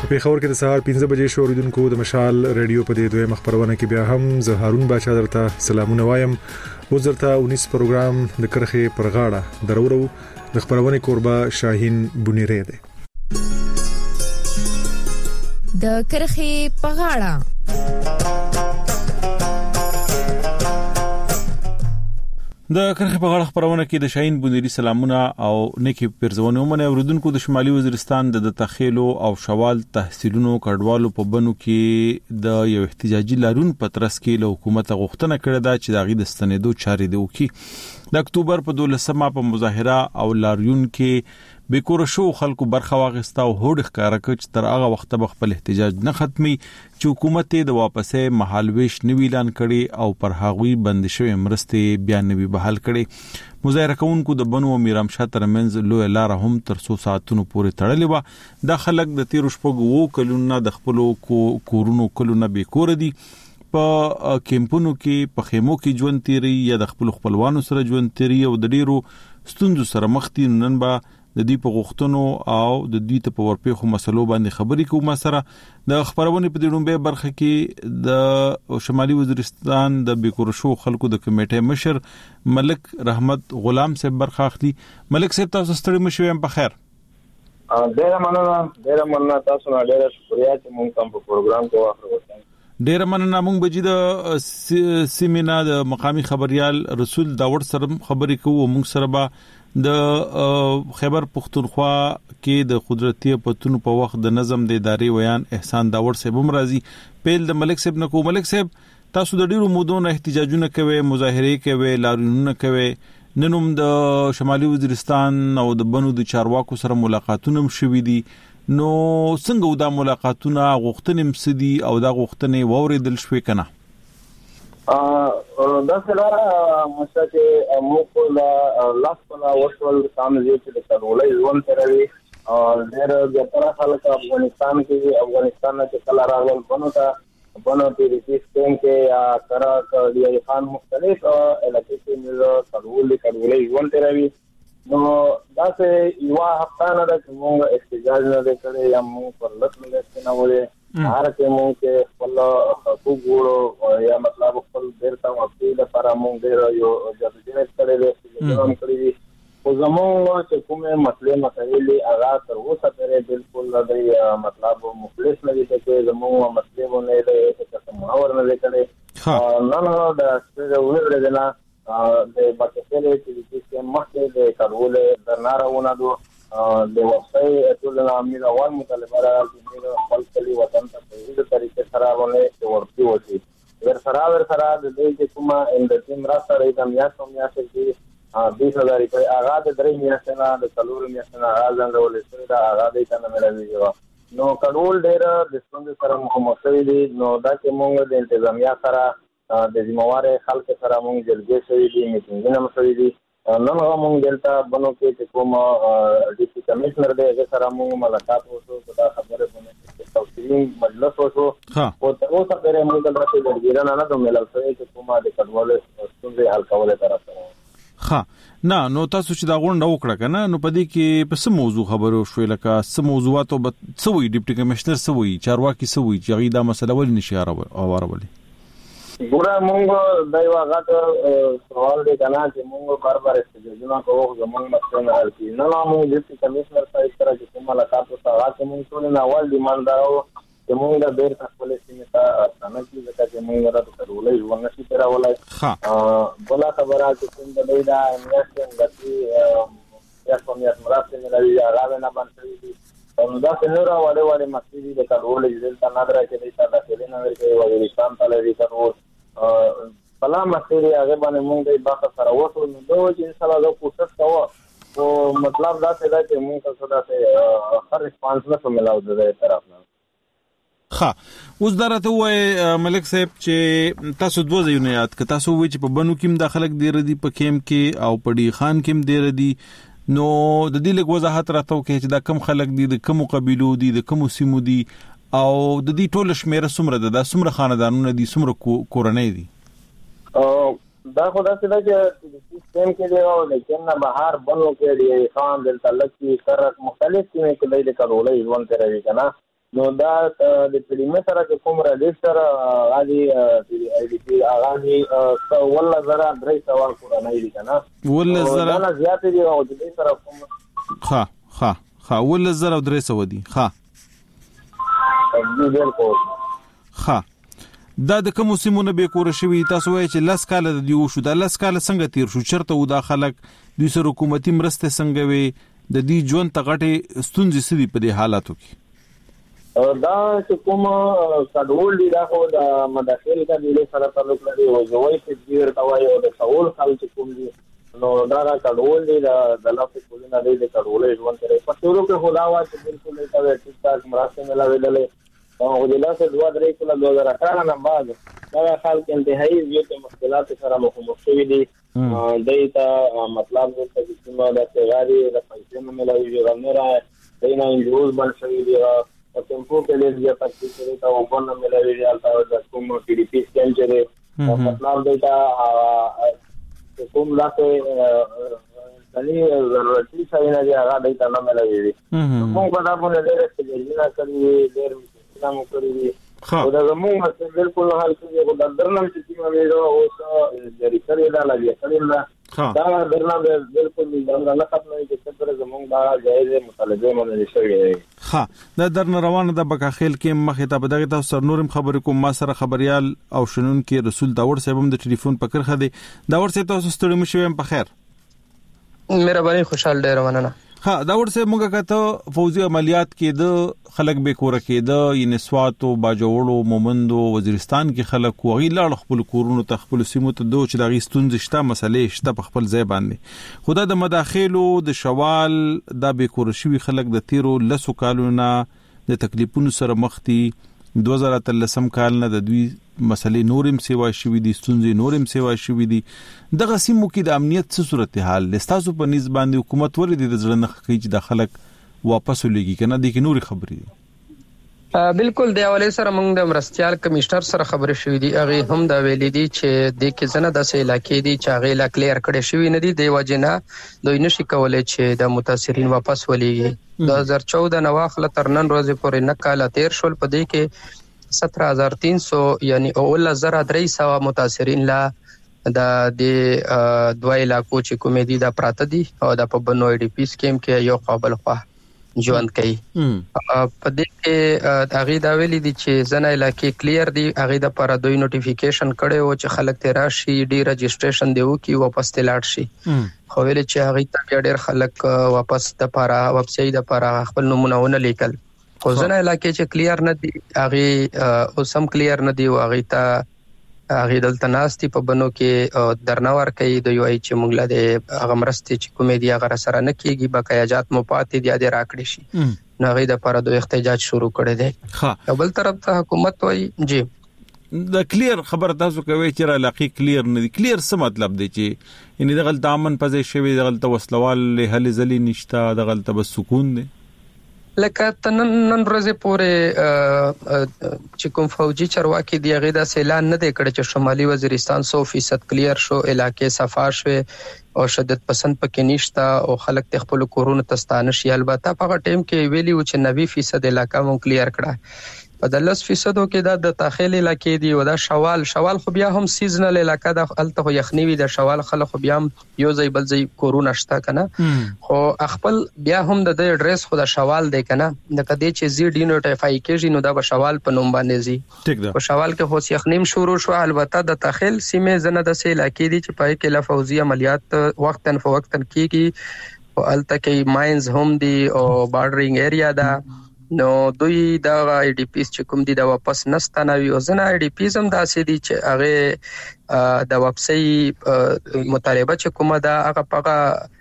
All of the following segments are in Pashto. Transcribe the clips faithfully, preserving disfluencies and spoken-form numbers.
په خبر کې د سهار پنځه بجې شو اوریدونکو د مشال ریډیو په دې دوه مخبرونه کې بیا هم زه هارون باچا درته سلامونه وایم. وزرته انیس پروګرام د کرخه پر غاړه درورو د خبرونه کوربه شاهین بونیری دی. د کرخه په غاړه د کرخه په غاړه خبرونه کې د شاهین بونیری سلامونه او نیکی پرزونه ومنه اوریدونکو د شمالي وزیرستان د تخیلو او شوال تحصیلونو کډوالو په بنو کې د یو احتجاجي لارون پترس کې له حکومت غوښتنه کړې ده چې د غي د ستنېدو چارې دی وکي. د اکتوبر په دولسمه په مظاهره او لاریون کې بیکور شو خلکو برخه واغستا او هوډ ښکارا کړ تر هغه وخت به خپل احتجاج نه ختمي چې حکومت د واپسې مهالويش نوی اعلان کړي او پر هغوی بند شوی مرستې بیان نوی بحال کړي. مظاهره کوونکو د بنو میرام شاه ترمنځ لوی لار هم تر څو ساعتونو پورې تړلې و. د خلک د تیر شپږ وو کلونو د خپل کورونو کلونه بیکور دي په کیمپونو کې په خیمو کې ژوند تیری یا د خپل خپلوانو سره ژوند تیری او د ډیرو ستوندو سره مخ دي. نن به د دې په غوښتنو او د دې ته په ورپېخو مسلو باندې خبرې کوو. سره د خبرونه په دې برخه کې د شمالي وزیرستان د بیکورشو خلکو د کمیټې مشر ملک رحمت غلام صاحب برخه اخلي. ملک صاحب تاسو ستړي مشوي په خیر؟ ډیر مننه ډیر مننه تاسو نه ډیر شکریا چې مونږ کوم په پروګرام کې واخلو. ډیر مننه. مونږ بجې د سیمینا د مقامی خبريال رسول داوړ سره خبرې کوو. مونږ سره به د خیبر پختونخوا کې د قدرتي پتون په وخت د نظم د ادارې ویان احسان داوړ صاحب هم راځي. پیل د ملک صاحب نکو. ملک صاحب تاسو د ډیرو مودونو احتجاجونه کوي، مظاهره کوي، لاریونونه کوي. ننوم د شمالي وزیرستان او د بنو د چارواکو سره ملاقاتونه هم شوي دي. نو څنګه دا ملاقاتونه غوښتنې مسدي او دا غوښتنې ووریدل شوې کنه؟ ا دا سره مشته مو لا لاس په وشول سامنے چې د کډولې ځوان تروي او ډېر د تر خلک افغانستان کې افغانستان کې کله راغلل بنو ته بنو کې د سیستم کې یا تر کډی خان مختلف علاقې کې مل کډولې کډولې ځوان تروي. نو دا سه یو هفته نه د موږ احتجاج نه کړی یا موږ پر لټ نه کېنه وله هر کې موږ کې خپل حقوق ګورو یا مطلب خپل ډیر تا وقتی د پر موږ ډیر یو جديت کړی دی کوم کړی او زموږ چې کومه مسلې مسایلې هغه تر اوسه پرې بالکل د مطلب مخلص نه دي چې زموږ مسلې ونه دي چې څه ماور نه کړی نه نه دا څه ویل نه د بکسلې چې چې مخکې د کډولې د نارونه دو د وصي ټول امیر اول مطالبه راځي چې خپل کلی وطن ته په دې طریقې سره ونه ورتي وشي. ور سره ور سره د دې چې کومه اند تیم را سره د میاشتو میاشتې کې بیس هزار روپۍ هغه د درې میاشتې نه د څلور میاشتې نه هغه ځنډول شوی دا هغه د کنه ملوي نو کډول ډېر د څنګه سره مخامخ دي. نو دا چې موږ د انتظامیه سره د ذمہوار خلک سره موږ جلګې شوې دي میټینګونه هم شوې دي. نن هغه موږ دلته بنو کې چې کوم ډي سي کمشنر دی هغه سره موږ ملاقات وشو دا خبره باندې توصیې مجلس وشو او تر اوسه پرې موږ دلته جلګې نه نه د ملل سره چې کومه د کډوالو ستونزې حل کولو طرف ته. ها نه نو تاسو چې دا غونډه وکړه کنه نو پدې کې په څه موضوع خبرو شوې لکه څه موضوعات او څه وی ډیپټي کمشنر څه وی چارواکي څه وی چې غي دا مسله ول نشي اورولې. ګوره مونږ دا یو هغه سوال دی کنه چې مونږ بار بار استجابه کوو زمونږ مسله نه حل کیږي. نه نو موږ د کمشنر سره سره چې کومه ملاقات وکړه چې مونږ ټول نه اول ډیماند راو چې مونږ د ډیر خپل سیمه ته څنګه چې ځکه چې مونږ راته کړولې ونه شي تر ولای ها بلا خبره چې څنګه دی دا انویسټمنټ غتی یا کوم یو مراسم نه لري هغه نه باندې دي او دا څنګه راوړل وړي مسجد د کډولې ځل نه درته چې دا څه نه ورته وایي تل لري کډول فلا مسئله هغه باندې موږ د بحث سره وته نو دوه چې ان شاء الله د کوشش کوو او مطلب دا څه دی چې موږ څه دا هر ریسپانس نه ملاو د طرف نه. ها اوس درته وای ملک صاحب چې تاسو دوه ځایونه یاد ک تاسو وای چې په بنو کې د خلک ډیر دي په کیم کې او په ډی خان کې ډیر دي. نو د دې لږ وضاحت راته وکړي چې دا کم خلک دي د کوم قبيلو دي د کوم سیمو دي او د دې ټول شمیره څومره ده د څومره خاندانونو دي څومره کورنۍ دي. او دا خدای څخه چې سیستم کې دی او لیکن نه بهر بنو کې دی خان د تعلق کی سره مختلف سیمه کې د کډولې ژوند کوي کنه نو دا د پریمیټر کې کوم رجستر غادي ای ډي پی اغاني والله زرا درې سوال کورنۍ دي کنه والله زرا دا زیات دي او د دې سره کوم ها ها ها والله زرا درې سو دي ها بالکل ها دا د کوم سیمونه به کور شوی تاسو وایي چې لاس کال د دیو شو دا لاس کال څنګه تیر شو چرته و دا خلک د سر حکومتي مرسته څنګه وي د دې ژوند تغټه ستونزې سړي په دې حالاتو کې دا چې کوم کډول دي دا خو د مداخل کا دی سره تعلق لري او زوی چې ډیر توای او د ټول خلک کوم دي نو دا کډول دي د لافي کولونه دي د کډولې ژوند کوي په ټولو کې خدا وا چې بالکل ایته ټیک ټاک مراسم ملاویدلې او د لاسه دوا درې کله دوه هزار اټھارہ نه بعد دا خلک انتهایی زیات مشکلات سره مخامخ شوي دي دایته مطلب د تجربه د تیاری د پیسې ملاوي ورنره دینه انجوز بن شوی دی او ټیمپو کې لږ یا پاتې کړي تا او بن ملاوي البته د کوم ټي ډي پی سکین چې مطلب دایته کوم لاسه دلی ضرورتي څه نه دی هغه دایته نه ملاوي کوم په دا باندې ډېر څه نه کوي ډېر نام کوي او دا زموږ څه بالکل حال کې د درنم چې ما ویلو او څه جری کړی دا لګي کړی دا درنم بالکل نه ختمه چې څنګه زموږ دا جایز مطالبه باندې شوی ها دا درن روانه د بکاخیل کې مخه ته بدغه تاسو نورم خبرې کوم ما سره خبريال او شنن کې رسول داور صاحب هم د ټلیفون پکړ خدي داور صاحب تاسو ستړي مشوم په خیر مهرباني خوشحال ډیر مننه ها داور صاحب موږ کته فوزي عملیات کې د خلک به کور کې د ینسواتو باجوړو مومندو وزیرستان کې خلک وغي لاړ خپل کورونو ته خپل سیمو ته دوه چې دغه ستونزې شته مسلې شته په خپل ځای باندې خدا د مداخلو د شوال د به کور شوی خلک د تیرو لسو کالونه د تکلیفونو سره مخ دي دوه هزار اتلسم کال نه د دوی مسلې نورم سیوا شوی دي ستونزې نورم سیوا شوی دي دغه سیمو کې د امنیت څه صورتحال لستاسو په نسبت باندې حکومت ولې د ځړنه کوي چې د خلک واپس ولېږي کنه د کې نوري خبرې دي بالکل د حواله سره موږ د مرستيال کمشنر سره خبرې شوې دي هغه هم دا ویلي دي چې د کې زنه د سې علاقې دي چې هغه لا کلیر کړي شوی نه دي د وجنه دوی نشي کولای چې د متاثرین واپس ولېږي د دوه هزار چودہ نو واخله تر نن ورځې پورې نه کال تیر شول په دې کې سترہ ہزار تین سو یعنی اول زرا درې سو متاثرین لا د د دوه علاقو چې کومې دي د پراته دي او د په بنو ای ډي پی سکیم کې یو قابل خوا ژوند کوي په دې کې هغه دا ویلي دي چې ځنه علاقې کلیر دي هغه د پر دوی نوټیفیکیشن کړي او چې خلک ته راشي ډي رجسټریشن دیو کی واپس تلاړ شي خو ویل چې هغه ته ډېر خلک واپس د پر ویب سټ د پر خپل نمونه لیکل خو ځنه علاقې چې کلیر نه دي هغه او سم کلیر نه دي او هغه ته هغه دلته ناستي په بنو کې درناور کوي د یو ای چې موږ له د هغه مرستې چې کومې دي هغه سره نه کیږي بقایاجات مو پاتې دي د راکړي شي نو هغه د پر د احتجاج شروع کړي دي ها بل طرف ته حکومت وایي جی د کلیر خبر تاسو کوي چې علاقې کلیر نه دي کلیر څه مطلب دی چې یعنی د غلط امن پځې شوی د غلط وسلوال له هلي زلي نشته د غلط بس سکون دی لکه تنن نن ورځې پورې چې کوم فوجي چرواکي دی هغه د اعلان نه دی کړی چې شمالي وزیرستان سو فیصد کلیر شو علاقې صفا شو او شدت پسند پکې نشته او خلک ته خپل کورونه تستانه شي البته په ټیم کې ویلی و چې نوي فیصد علاقہ مون کلیر کړه په دلس فیصدو کې د داخلي علاقې دی او د شوال شوال خو بیا هم سیزنل علاقہ د الته یخنی وی د شوال خلک خو بیا یو ځای بل ځای کورونه شته کنه خو خپل بیا هم د ایڈریس خو د شوال دی کنه د کدی چې زی ډی نوټیفای کېږي نو د شوال په نوم باندې زی ټیک ده په شوال کې هوس یخنیم شروع شو البته د داخل سیمه زنه د سې علاقې دی چې پای کې لا فوزي عملیات وقتن فوقتن کیږي او الته کې ماینز هم دی او بارډرینګ ایریا دا نو دوی دا ای ډي پیس چې کوم دي دا واپس نستانوي او زنه ای ډي پیس هم داسې دي چې هغه د واپسي مطالبه چې کومه دا هغه پغه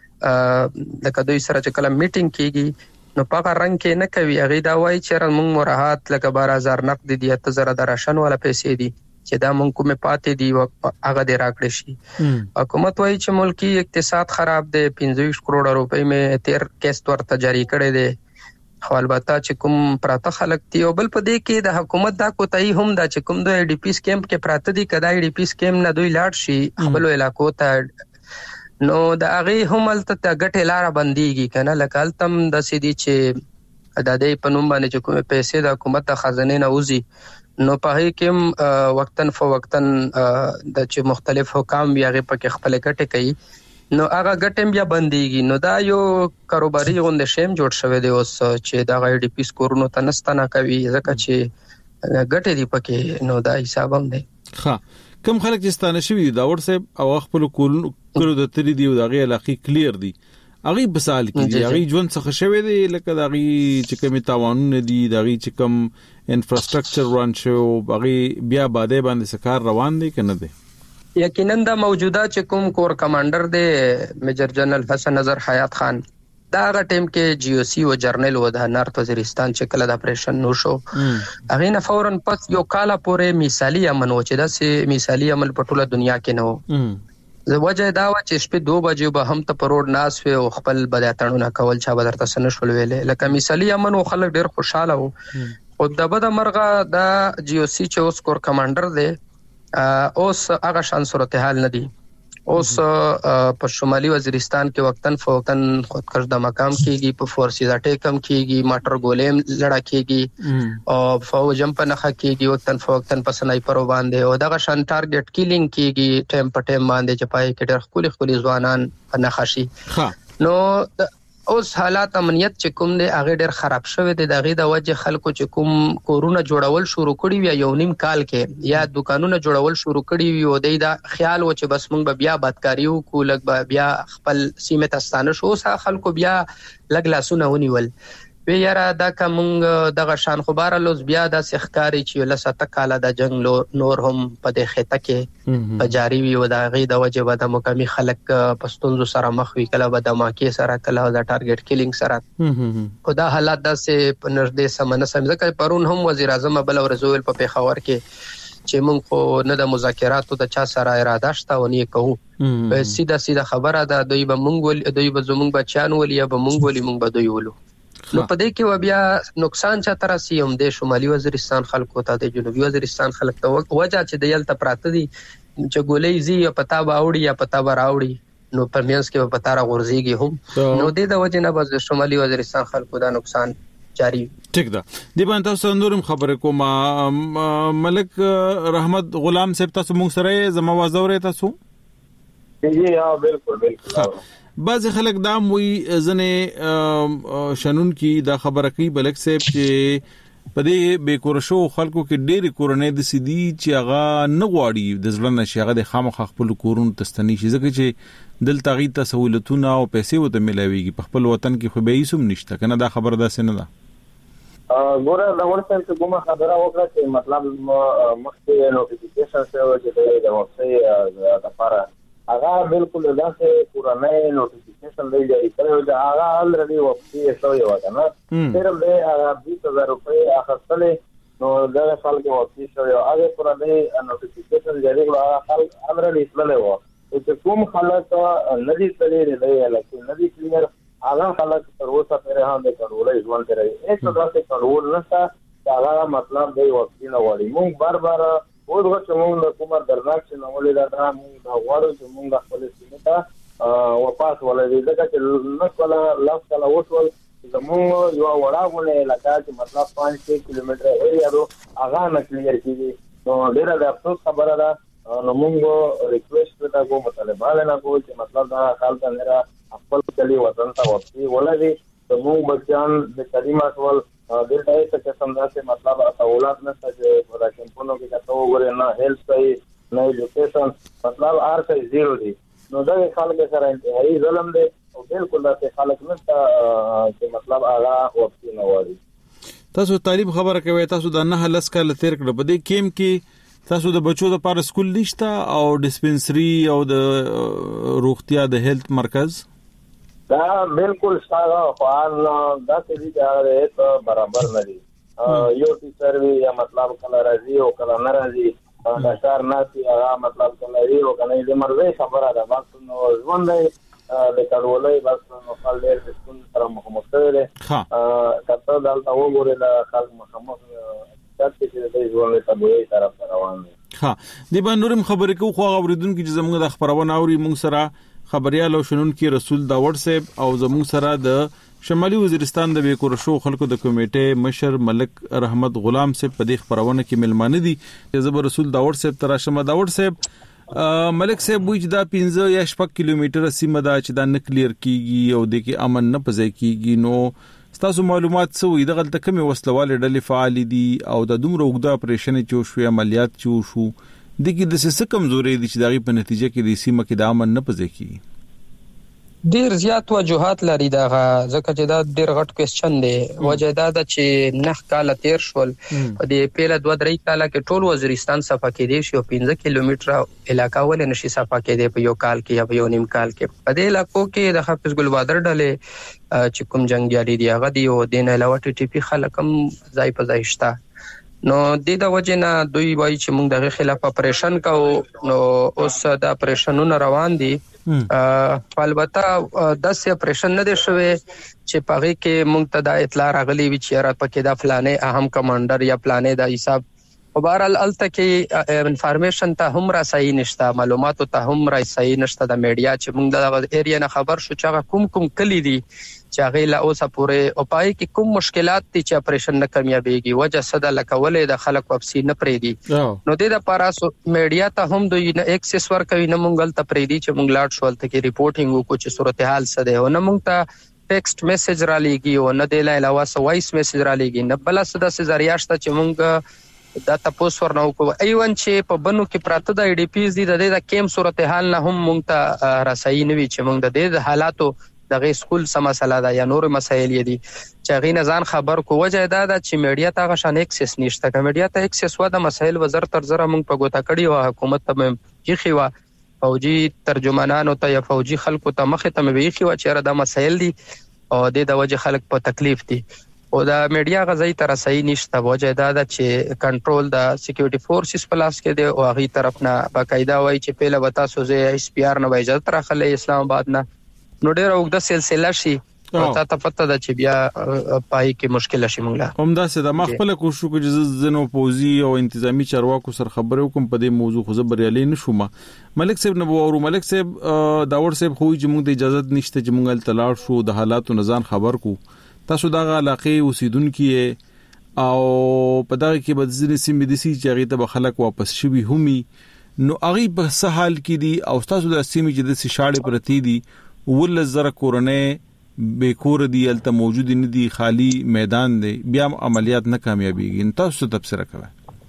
د کدوې سره چې کله میټینګ کیږي نو پغه رنگ کې نه کوي هغه دا وایي چې موږ مرهات لکه بارہ هزار نقد دي ته زره د راشن ولا پیسې دي چې دا مونږ کومه پاتې دي هغه دې راکړي شي حکومت وایي چې ملکی اقتصاد خراب دی پنځه کروڑ روپۍ مې تیر کیست ورته جاری کړي دي خو البته چې کوم پراته خلک دی او بل په دې کې د حکومت دا کوتای هم دا چې کوم د ای ډي پی سکیم کې پراته دي کدا ای ډي پی سکیم نه دوی لاړ شي خپل علاقو ته نو د هغه هم الته ګټه لار بنديږي کنه لکه التم د سې دي چې د دې په نوم باندې چې کومه پیسې د حکومت د خزانه نه وځي نو په هي کې وقتن فوقتن د چې مختلف حکام بیا غي پکې خپل ګټه کوي نو هغه ګټم بیا بنديږي نو دا یو کاروباري غونډه شیم جوړ شوی دی اوس چې دا غي ډي پی سکورونو ته نستنه کوي ځکه چې ګټه دی پکې نو دا حساب هم دی. ها کوم خلک چې ستانه شوی دا ورسه او خپل کولو د تری دی او د غي علاقې کلیر دی اغي بسال کې دی اغي ژوند څخه شوی دی لکه د اغي چې کوم تاوانونه دي د اغي چې کوم انفراستراکچر ران شو اغي بیا باندې باندې سکار روان دي کنه دی. یقینا دا موجوده چې کوم کور کمانډر دی میجر جنرال حسن نظر حیات خان دا هغه ټیم کې جی او سی او جرنل و د نارت وزیرستان چې کله د اپریشن نو شو هغه نه فورن پس یو کال پورې مثالی امن و چې دا سه مثالی عمل په ټوله دنیا کې نو زه وجه دا و چې شپې دوه بجې به هم ته پروډ ناس و او خپل بداتړونه کول چا به درته سن شول ویلې لکه مثالی امن او خلک ډیر خوشاله وو او د بده مرغه دا جی او سی چې اوس کور کمانډر دی اوس هغه شان صورتحال نه دی اوس په شمالي وزیرستان کې وقتن فوقتن خودکش د مقام کېږي په فورسي د ټیکم کېږي ماټر ګولیم لړا کېږي او فوجم په نخا کېږي وقتن فوقتن په سنایپر باندې او دغه شان ټارګټ کیلینګ کېږي ټیم په ټیم باندې چې پای کې ډېر خولي خولي ځوانان په نخا شي نو اوس حالات امنیت چې کوم دی هغه ډېر خراب شوی دی دغه د وجه خلکو چې کوم کورونه جوړول شروع کړي وي یو نیم کال کې یا دکانونه جوړول شروع کړي وي او د دا خیال و چې بس موږ بیا بدکاریو کو لګ بیا خپل سیمه تستانه شو سه خلکو بیا لګ لاسونه ونیول وی یاره دا کومه دغه شان خبره لوز بیا د سخکاری چې لسته کاله د جنگ نور هم په د خطه کې په جاری وي او د غي د وجه د مقامي خلک پښتون سره مخ وی کله د ماکي سره کله د ټارګټ کیلینګ سره خدا حالات د سه پنځ سمنه سمځکه پرون هم وزیر اعظم بل ورزول په پیښور کې چې مونږ خو نه د مذاکراتو د چا سره اراده شته و نه کوو سیده سیده خبره ده دوی به مونږ ول دوی به زمونږ بچیان ول یا به مونږ ول مونږ به دوی ولو نو په دې کې و بیا نقصان چا تر سي هم د شمالي وزیرستان خلکو ته د جنوبي وزیرستان خلک ته وجه چې د یل ته پراته دي چې ګولې زی پتا باوړي یا پتا براوړي نو پرمینس کې پتا را غورځيږي هم نو د د وجه نه بس شمالي وزیرستان خلکو دا نقصان جاری ٹھیک ده دی باندې تاسو نورم خبره کوم ملک رحمت غلام صاحب تاسو مونږ سره زما وازوره تاسو جی ها بالکل بالکل بعض خلک دا موي ځنه شنن کی دا خبره کوي بلک صاحب چې په دې بیکورشو خلکو کې ډېری کورنۍ د سیدي چې هغه نه غواړي د ځلن نشي هغه د خامخ خپل کورون تستنی شي ځکه چې دلته غي تسهولتونه او پیسې وته ملاويږي په خپل وطن کې خو به یې سم نشته کنه دا خبر ده سن ده ګوره دا ورته چې کومه خبره وکړه چې مطلب مخکې نوټیفیکیشن شوی چې د وڅې د لپاره هغه بالکل داسې پرانه نوټیفیکیشن دی جاری کړو دا هغه الریډي وڅې شوی و کنه صرف د هغه بیس هزار روپۍ اخستلې نو دا سال کې وڅې شوی هغه پرانه نوټیفیکیشن جاری کړو هغه الریډي اسلامه و چې کوم خلک ندی تللی دی لکه ندی کلیر هغه خلک تر اوسه پرې هم د کډولې ځوان کوي هیڅ داسې کډول نشته هغه مطلب دی وڅې نه وړي موږ بار بار اوس چې موږ کومر درناک چې نو ولې دا موږ دا غواړو چې موږ خپل سیمه ته واپس ولې دا چې نو کله لاس کله وټول زموږ یو وړاونه علاقہ چې مطلب پانچ سه کیلومتر ایریا دو هغه نه کلیر کیږي نو ډیره د افسوس خبره ده نو موږ ریکوېسټ وکړو کوم مطالبه نه کوو چې مطلب دا خلک نه خپل کلی وطن ته واپسی ولې زموږ بچیان د کریمه ټول دلته څه څه سمداسه مطلب اولاد نشته چې په راکمپونو کې تاسو وګورئ نه هیلث صحیح نه ایجوکیشن مطلب ار صحیح زیرو دی نو دا خلک سره انتهایی ظلم دی او بالکل دا خلک نشته چې مطلب هغه وپسی نه وایي تاسو تعلیم خبره کوي تاسو د نه لس کال تیر کړ په دې کیم کې تاسو د بچو لپاره سکول نشته او ډیسپنسری او د روغتیا د هیلث مرکز دا بالکل ساده فعال دا چې دا ته برابر نه دي یو ټیچر وی یا مطلب کله راځي او کله نه راځي دا شهر ناسي هغه مطلب کله وی او کله دې مرزه خبره ده بس نو ژوند دی د کډولې بس نو خپل ډېر سکون سره مخامخ کړي ها کته دلته وګورئ د خلک مخامخ چې دې ژوند ته به طرف روان دي ها د باندې خبرې کو خو اوریدونکو چې زموږ د خبرونه اوري موږ سره خبريال او شنن کې رسول داوود صاحب او زموږ سره د شمالي وزیرستان د بیکور شو خلکو د کمیټې مشر ملک رحمت غلام سے په دې خبرونه کې ملمانه دي زبر رسول داور صاحب تراشمه داور صاحب ملک صاحب وایي دا پنځه یا شپږ کیلومتره سیمه دا چې دا نه کلیر کیږي او د کې امن نه پځای کیږي نو تاسو معلومات سوې د غلطه کمی وسلواله ډلې فعال دي او د دومره وګړه اپریشن چې شو عملیات چې شو د کې د څه کمزوري دي چې دغه په نتیجه کې د سیمه کې د امن نه پځای کیږي ډیر زیات وجوهات لري دا ځکه چې دا ډیر غټ کوېسچن دی وجه دا د چې نه کال تیر شول د پیله دوه درې کال کې ټول وزیرستان صفه کې دی شو پنځه کیلومتره علاقہ ول نشي صفه کې دی په یو کال کې یا په یو نیم کال کې په دې علاقو کې د حافظ ګل بادر ډلې چې کوم جنگیالي دی هغه دی او دین علاوه ټي ټي پی خلکم ځای په ځای شته نو د د وجه نه دوی وایي چې موږ دغه خلاف اپریشن کوو نو اوس د اپریشنونو روان دي البته د سه اپریشن نه دی شوی چې پغې کې موږ ته د اطلاع راغلی وی چې را پکې د فلانه اهم کمانډر یا فلانه د حساب وبارل الته کې انفارمیشن ته هم را صحیح نشته معلومات ته هم را صحیح نشته د میډیا چې موږ د ایریا نه خبر شو چې کوم کوم کلی دي چې هغه لا اوسه پورې او پای کې کوم مشکلات دي چې اپریشن نه کامیابیږي وجه صدا لکولې د خلک واپسی نه پرې دي نو د لپاره میډیا ته هم دوی نه ایکسس ور کوي نه مونږ ته پرې دي چې مونږ لاټ شول ته کې ریپورټینګ وکړو چې صورتحال څه ده او نه مونږ ته ټیکسټ میسج را لېږي او نه د علاوه سو وایس میسج را لېږي نه بل څه د ذریعہ شته چې مونږ دا تاسو ورنو کو ایون چې په بنو کې پراته د ای ډی پیز دي د دې د کیم صورتحال نه هم مونږ ته رسایي نوي چې مونږ د دې حالاتو دغه سکول سم مسله ده یا نور مسایل دي چې غي نه ځان خبر کو وجه دا ده چې میډیا ته غشان ایکسس نشته که میډیا ته ایکسس و د مسایل وزر تر زره مونږ په ګوتا کړی او حکومت ته یخي وا فوجي ترجمانانو ته یا فوجي خلکو ته مخه ته مې یخي وا چې دا مسایل دي او د وجه خلک په تکلیف دي او دا میډیا غزي تر صحیح نشته وجه دا ده چې کنټرول د سکیورټي فورسز پلاس کې دی او هغه طرف نه باقاعده وای چې پیله وتا سوزه ایس پی آر نه اجازه راخلې اسلام آباد نه نو ډېر وګړه سلسله شي او تا ته پته ده چې بیا پای کې مشکل شي موږ هم دا څه د مخبل کوشش کوي چې زنو پوزي او انتظامی چارواکو سره خبرې وکم په دې موضوع خو زبريالي نشوم ملک صاحب نو او ملک صاحب داور صاحب خو چې موږ د اجازه نشته چې موږ تلاړ شو د حالاتو نزان خبر کو تاسو دا علاقې اوسیدونکو او په دغه کې به ځینې سیمې د سي چې غي ته خلک واپس شوي همي نو هغه په سهال کې دي او تاسو د سیمې چې د سي شاړې پرتی دي ول زره کورنۍ بیکور دي الته موجود نه دي خالی میدان دی بیا عملیات نه کامیابیږي تاسو تفسیر کوئ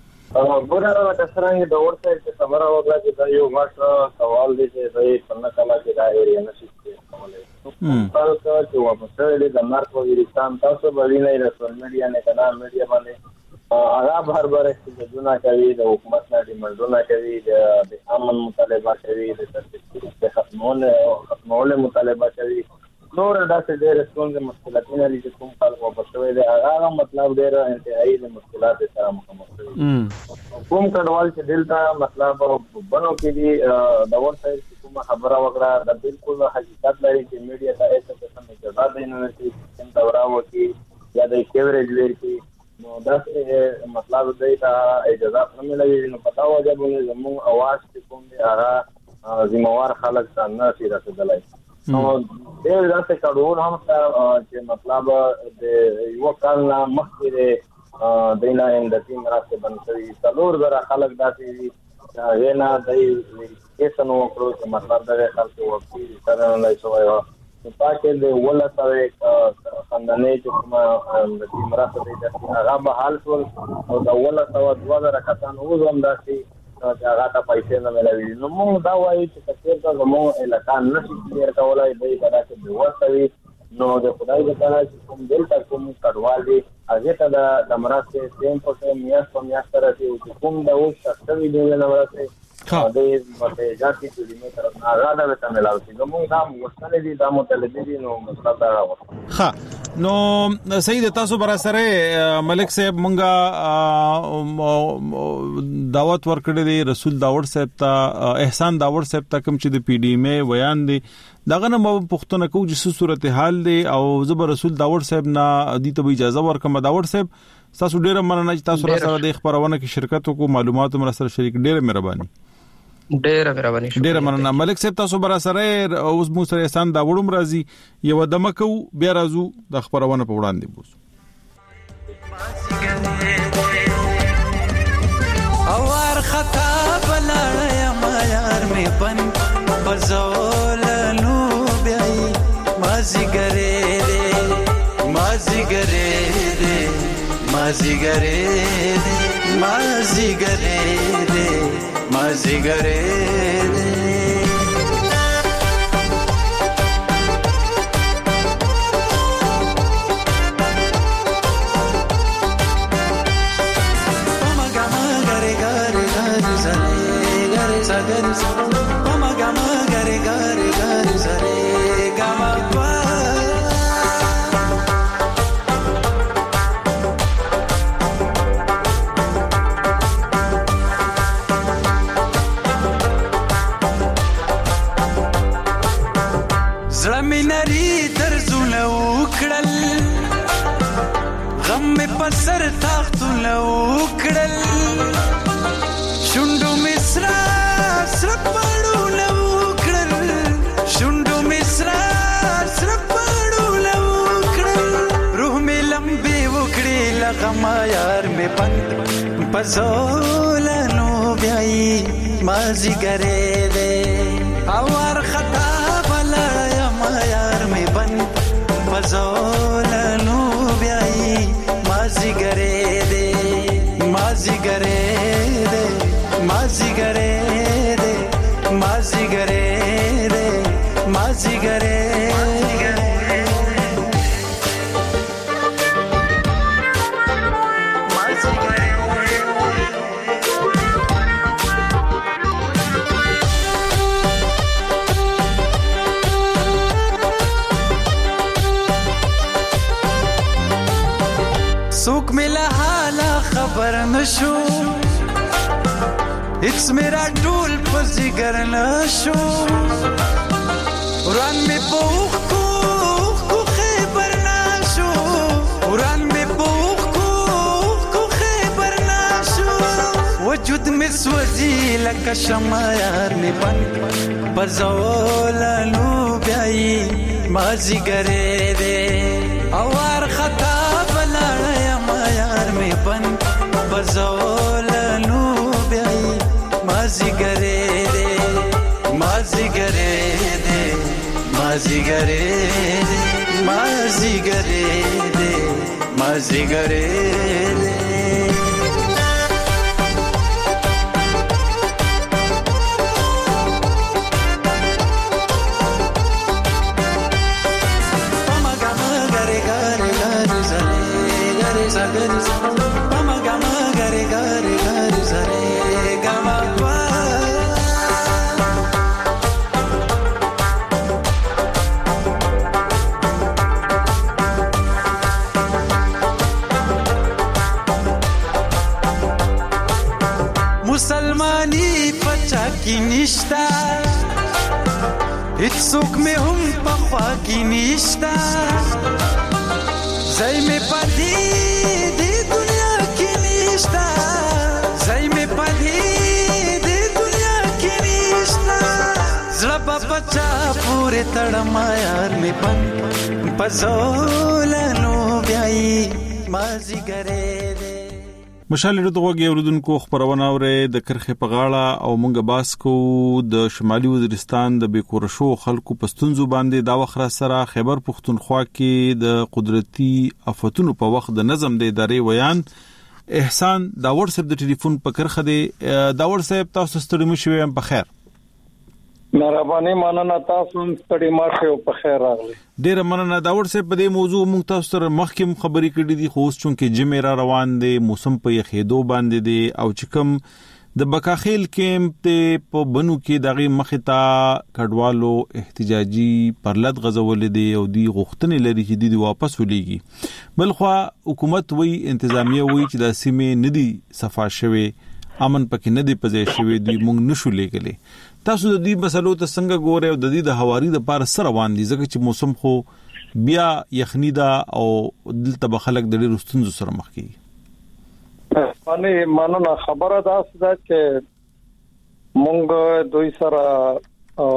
ګوره د سرنګ د ورته چې خبره وکړه چې دا یو غټ سوال دی چې دوی څنګه کلا کې دا ایریا نشي کولای تاسو چې واپس د نارکو ویرستان تاسو باندې نه رسول میډیا نه کنا میډیا باندې هغه هر بار چې جنا کوي د حکومت نه ډیمانډونه کوي د امن مطالبه کوي د ختمول ختمول مطالبه کوي نور دا چې ډېر څنګه مشکلات نه لري چې کوم خلک واپس شوی دی هغه مطلب ډېر انتهایی د مشکلات سره مخامخ دي کوم کډوال چې دلته مطلب بنو کې دي د ورته کوم خبره وکړه د بالکل حقیقت لري چې میډیا ته ایسه څه نه اجازه دینه چې څنګه دورا وکي یا د کیوریج لري نو دا مطلب دی ته اجازه نه ملوي نو پتا وځي چې زموږ اواز کوم دی هغه ذمہوار خلک څنګه نه سي رسیدلای نو ډېر داسې کډوال هم چې مطلب د یو کال نه مخکې د نه د ټیم راځي باندې څلور زره خلک داسې چې نه د کیسه نو کړو چې مطلب د خلکو وقتی سره نه شوی او پاتې د ولا سره خندنې چې کوم د ټیم راځي د هغه به حال ټول او د ولا سره دوه زره کسان وزم داسې چې هغه ته پیسې نه ملوي نو موږ دا وایو چې کثیر ته زموږ علاقه نشي کلیر کولای دی دا چې د وسوي نو د خدای د تعالی چې کوم دلته کوم کډوال دی هغه ته د مرسته سیم په سیم میاس په میاس سره چې کوم د اوس شخصي دی نه ورته ها د په ځاتي د میټر هغه دا وته ملاوي نو موږ دا وسنه دي دا مطلب دي نو مطلب دا راوړو ها نو سید تاسو برا سره ملک صاحب مونږه دعوت ورکړې دي رسول داور صاحب ته احسان داور صاحب ته کوم چې د پی ډی ایم ای بیان دي داغه نه پښتنه کو چې صورتحال دي او زبر رسول داور صاحب نه دي ته اجازه ورکم داور صاحب تاسو ډیره مننه چې تاسو سره د خبرونه کې شرکت وکړو معلومات هم سره شریک ډیره مهرباني ډېر مهرباني شکریہ. ډېر مننه ملک صاحب، تاسو برا سره اوس مو سره احسان دا وړم راځي یو دمکو بیا راځو د خبرونه په وړاندې بوزو. اوار خطا بلړیا ما یار می بن بزولنو بیاي مازی ګره دې مازی ګره دې مازی ګره دې مازی ګره دې مازی ګره دې سر تاختونه وکړل شوندو مصرا سر پړونه وکړل شوندو مصرا سر پړونه وکړل روح می لمبي وکړي لغما یار می بند پزولنو بیاي مازی ګره دې اور خطا بلړیا ما یار می بند پزولنو بیاي مازی ګره دې مازی ګره دې مازی ګره دې مازی ګره دې مازی ګره سوک ملا حالا خبر نشو هیڅ میرا ټول پزګر نشو وران می پوخ کو کو خبر نشو وران می پوخ کو کو خبر نشو وجود می سوځي لکه شمع یار می بند بزولنو بیاي مازی ګره دې اور خطا بلړیا ما یار می بند بزولنو بیاي مازی ګره دې مازی ګره دې مازی ګره دې مازی ګره دې مازی ګره دې مسلمانی پچا کی نشتا هیڅوک مې هم په خوا کې نشتا زای مې پدې دې دنیا کې نشتا زای مې پدې دې دنیا کې نشتا زړه په پچا پورې تړم یار مې پن پزولنو بیاي مازی ګره دې مشال له دغه اوردونکو خبرونه اوره د کرخه په غاړه او مونږه باس کو د شمالي وزیرستان د بیکورشو خلکو پښتونزو باندې دا وخره سره خیبر پښتونخوا کې د قدرتي آفتونو په وخت د نظم د ادارې ویان احسان دا واتساپ د ټلیفون په کرخه دی دا واتساپ تاسو ستړي مشوي هم په خیر مهرباني مننه تاسو ستړي ماشه او په خیر راغلي ډیر مننه دا واتساپ په دې موضوع مونږ تاسو سره مخکې خبرې کړې دي خو اوس چونکې جمع را روان دي موسم په یخېدو باندې دي او چې کوم د بکاخیل کیمپ ته په بنو کې دغه مختا کډوالو احتجاجي پرلط غزول دي او دی غوښتنې لري چې دی واپس ولېږي بلخوا حکومت وی انتظامیه وی چې د سیمه ندي صفا شوي امن پکې ندي پځې شوي دی مونږ نشو لګلې تاسو د دې مسلو ته څنګه ګورئ او د دې د هواري د پار سره روان دي ځکه چې موسم خو بیا یخنی دا او دلته بخلک د ډېر رستنځ سره مخ کیږي باندې مانو خبره ده چې مونږ دوی سره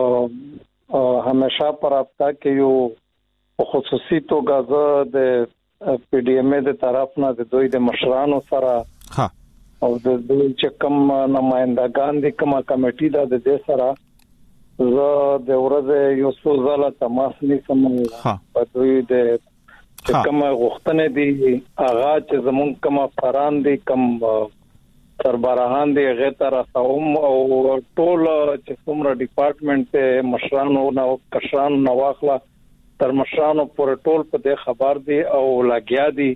همیشه پر رابطه کې یو خصوصي توګه د پی ډی ایم د طرف نه د دوی د مشرانو سره ها او د دوی چې کوم نمائندگان دي کومه کمیټي ده د دې سره زه د ورځې یو څو ځله تماس نیسم په دوی د کوم غوښتنې دي هغه چې زمون کوم فران دي کوم سربراهان دي هغه تر راوم او ټول چې څومره ډپارټمنټ ته مشرانو نو کشرانو نو واخله تر مشرانو پر ټول په دې خبر دي او لاګیا دي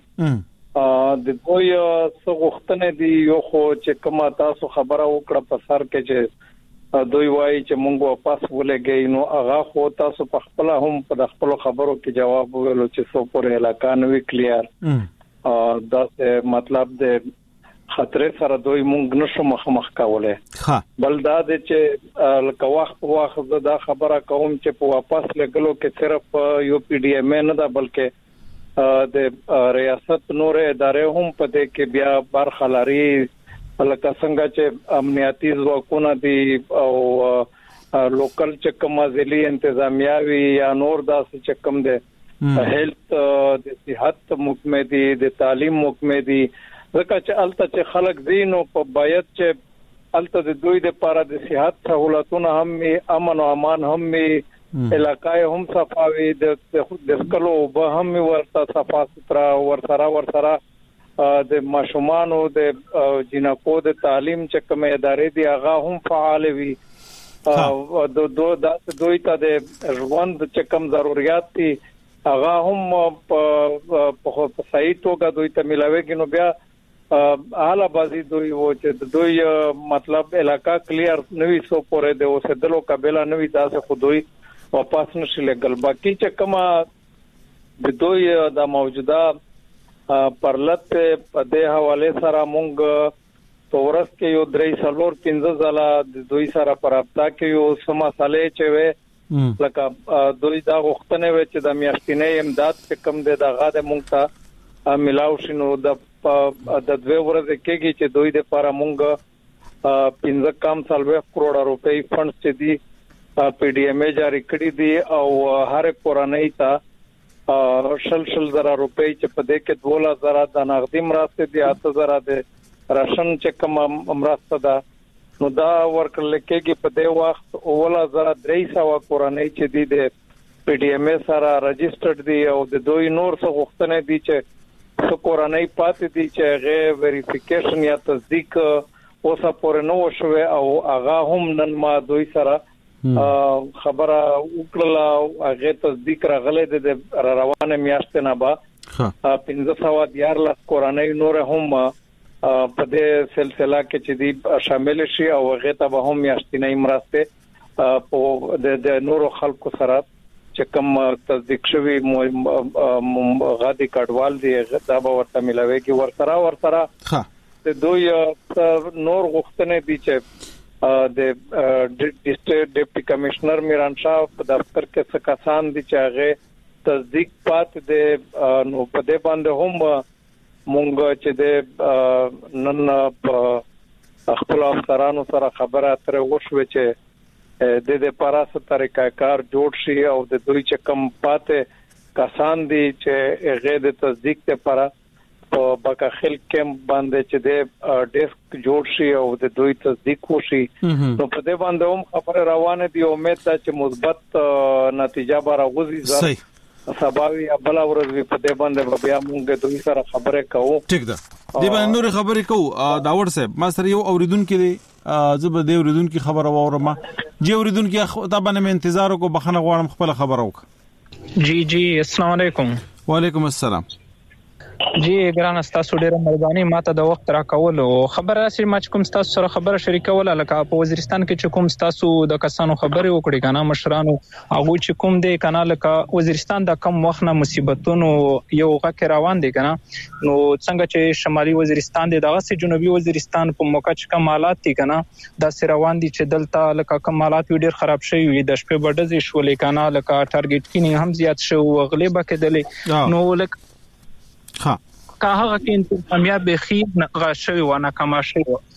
د دوی څو غوښتنې دي یو خو چې کومه تاسو خبره وکړه په سر کې چې دوی وایي چې مونږ واپس ولګي نو هغه خو تاسو په خپل هم په خپل خبرو کې جواب ویلو چې څو پر علاقہ نوې کلیر دا مطلب د خطر سره دوی مونږ نشو مخ کولای ها بل دا د چې لکه وخت په وخت دا خبره کوم چې په واپس لګلو کې صرف یو پی ډی ایم نه ده بلکې د ریاست نور ادارې هم په دې کې بیا برخه لري لکه څنګه چې امنیتي ځواکونه دي او لوکل چې کوم ځلي انتظامیه وي یا نور داسې چې کوم دي هیلث د صحت محکمه دي د تعلیم محکمه دي ځکه چې الته چې خلک دین او په باید چې الته د دوی د لپاره د صحت سہولتونه هم امن او امان هم علاقې هم صفاوي د د کلو به هم ورته صفا سترا ورسره ورسره د ماشومان او د جنکو د تعلیم چې کومه ادارې دي هغه هم فعال وي او د دوه د دوی ته د ژوند چې کوم ضرورت دي هغه هم په صحیح توګه دوی ته ملاويږي نو بیا اعلی بازي دوی و چې دوی مطلب علاقہ کلیر نوې سو پورې د اوسېدلو قابلیت نوې تاسو خو دوی واپس نشي لګل باقي چې کومه د دوی د موجوده پرلت په دې حواله سره مونږ په ورځ کې یو درې سلور پنځه ځله د دوی سره پرابطه کې یو سم مسالې چې وې لکه دوی دا غوښتنه وې چې د میاشتنې امداد چې کم دې دغه د مونږ ته ملاو شنو د د دوه ورځې کېږي چې دوی د لپاره مونږ پنځه کم سلوي کروڑ روپۍ فند چې دي پی ډی ایم جاری کړی دي او هر کورنۍ ته شل شل زره روپۍ چې په دې کې دوله زره د نغدي مرسته دي اته زره د راشن چې کوم مرسته ده نو دا ورکړل کېږي په دې وخت اوله زره درې سو کورنۍ چې دي د پی ډی ایم سره رجسټرډ دي او د دوی نور څه غوښتنې دي چې څو کورنۍ پاتې دي چې غیر ویریفیکیشن یا تصدیق اوسه پورې نو شوه او هغه هم نن ما دوی سره خبره وکړه او هغه تصدیق راغله د روانه میاشتې نه با پنځه سو دیارلس کورنۍ نور هم په دې سلسله کې چې دی شامل شي او هغه ته به هم میاشتې نه مرسته په د نورو خلکو سره چې کوم تصدیق شوی غادي کډوال دی دا به ورته ملاويږي ورسره ورسره د دوی نور غوښتنې دي چې د ډیسټریکټ ډیپټي کمشنر میران شاه په دفتر کې څه کسان دي چې هغه تصدیق پات دي نو په دې باندې هم مونږ چې د نن په خپل افسرانو سره خبره اترې وشوه چې د دې پاراسه طریقې کار جوړ شي او د دوی چې کم پاتې کسان دي چې هغه د تصدیق لپاره په بکاخل کېمپ باندې چې د ډیسک جوړ شي او د دوی تصدیق وشي نو په دې باندې هم خبره روانه دي امید ده چې مثبت نتیجه به راوځي زه سباوي بل ورځ په دې باندې بیا موږ دوی سره خبره کوو ټیک ده دې باندې نور خبرې کوو داور صاحب ما سره یو اوریدونکو دی زه به دې اوریدونکو خبره واورم جی اوریدونکو ته باندې انتظار کو بخنه غواړم خپل خبره وک جی جی السلام علیکم وعلیکم السلام جی ګران تاسو ډیره مهرباني ماته د وخت را کول او خبره سي ما کوم تاسو سره خبره شریکول لکه په وزیرستان کې چې کوم تاسو د کسانو خبرې وکړي کنه مشرانو هغه چې کوم دی کنه لکه وزیرستان د کم وخت نه مصیبتونو یو غک روان دي کنه نو څنګه چې شمالي وزیرستان دی دغه سي جنوبي وزیرستان په موقع چې کوم حالات دي کنه د سي روان دي چې دلته لکه کوم حالات ډیر خراب شوی وي د شپې بډز شولې کنه لکه ټارګټ کینی هم زیات شو غلیبه کېدلې نو لکه ها که هغه کې انتظامیه به خیر غشوي و نه کما شوی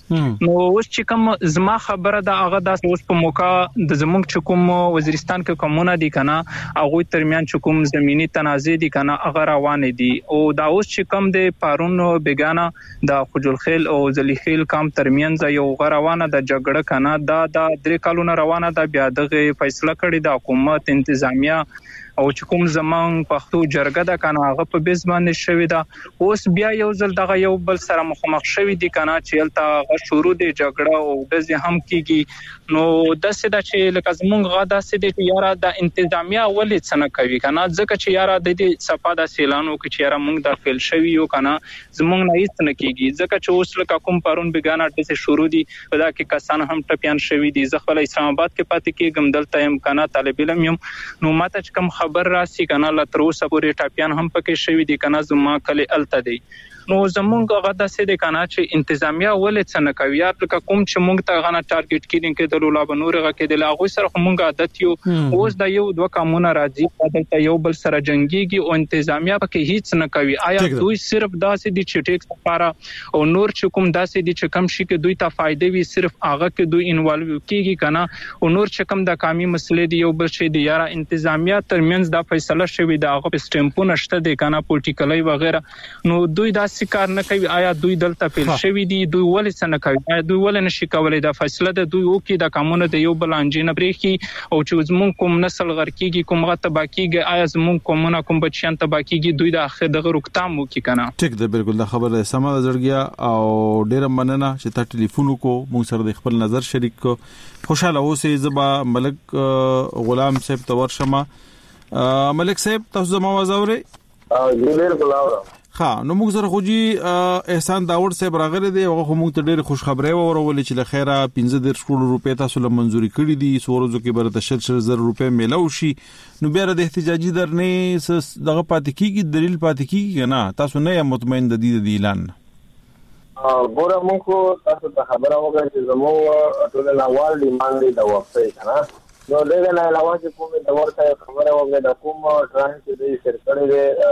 نو اوس چې کوم زما خبره ده هغه د اوس په موقع د زمونږ چې کوم وزیرستان کې کومونه دي کنه هغه ترمیان چې کوم زمینی تنازع دي کنه هغه روان دي او دا اوس چې کوم د پارون بیگانه د خجل خیل او ذلی خیل کام ترمیان یو غروانه د جګړه کنه دا د درې کالونو روانه ده بیا دغه فیصله کړی د حکومت انتظامیه او چې کوم زمان پښتو جرګه د کنه هغه په بیس باندې شوی دا اوس بیا یو ځل دغه یو بل سره مخامخ شوی دي کنه چې الته شروع دي جګړه او د زه هم کیږي نو د سده چې لکه زمونږ غاده سده چې یاره د انتظامیه ولې څنګه کوي کنه ځکه چې یاره د دې صفه د سیلانو کې چې یاره مونږ د فیل شوی یو کنه زمونږ نه هیڅ نه کیږي ځکه چې اوس لکه کوم پرون بیگانه د شروع دي په دا کې کسان هم ټپيان شوی دي ځکه خپل اسلام آباد کې پاتې کېږم دلته هم کنه طالب علم یم نو ماته چې کوم خبر راسي کنه لا تر اوسه پورې ټاپیان هم پکې شوی دي کنه زما کلی الته دی نو زمونږ غدا سي د کنه چې انتظامیه ولې څنګه کوي یا کوم چې مونږ ته غنه ټارګټ کړي کې د لولا بنور غ کې د لاغوي سره مونږ عادت یو اوس د یو دوه قانون راځي عادت یو بل سره جنگيږي او انتظامیه پکې هیڅ نه کوي آیا دوی صرف داسې دي چې ټیکس لپاره او نور چې کوم داسې دي چې کم شي کې دوی ته فائدې وي صرف هغه کې دوی انوالو کیږي کنه او نور چې کوم د قومي مسلې دی یو بل شي دی یاره انتظامیه ترمنځ د فیصله شوی د هغه سټمپونه شته د کنه پولیټیکلي وغیرہ نو دوی دا کار نه کوي آیا دوی دلته پیل شوی دي دوی ولې څنګه کوي آیا دوی ولې نشي کولای دا فیصله د دوی وکي د قانون د یو بل انجینه بریخي او چې زمون کوم نسل غرکیږي کوم غته باکیږي آیا زمون کومونه کوم بچیان ته باکیږي دوی د اخر دغه روکتام وکي کنه ټیک ده بالکل دا خبره سمه زړګیا او ډیر مننه چې تا ټلیفون کو مونږ سره د خپل نظر شریک کو خوشاله اوسئ زبا ملک غلام صاحب تور شمه ملک صاحب تاسو زما आवाज اورئ اه جی بالکل اورم ها نو موږ سره خوجي احسان داوود صاحب راغله دی هغه موږ ته ډېر خوش خبره ورولې چې له خیره پنځه کروڑ روپے تاسو له منزوري کړې دي سورزو کې برته شل شل زر روپے میلاو شي نو بیا د احتجاجي درنه دغه پاتې کیږي دلیل پاتې کیږي نه تاسو نه مطمئن د دې د اعلان اه ګوره موږ تاسو ته خبره وکړه چې زموږ ټول نوال ډیماند د وقفې کنه نو دغه نه علاوه چې کومه د ورته خبره وکړه د کوم ټرانس چې د شرکړې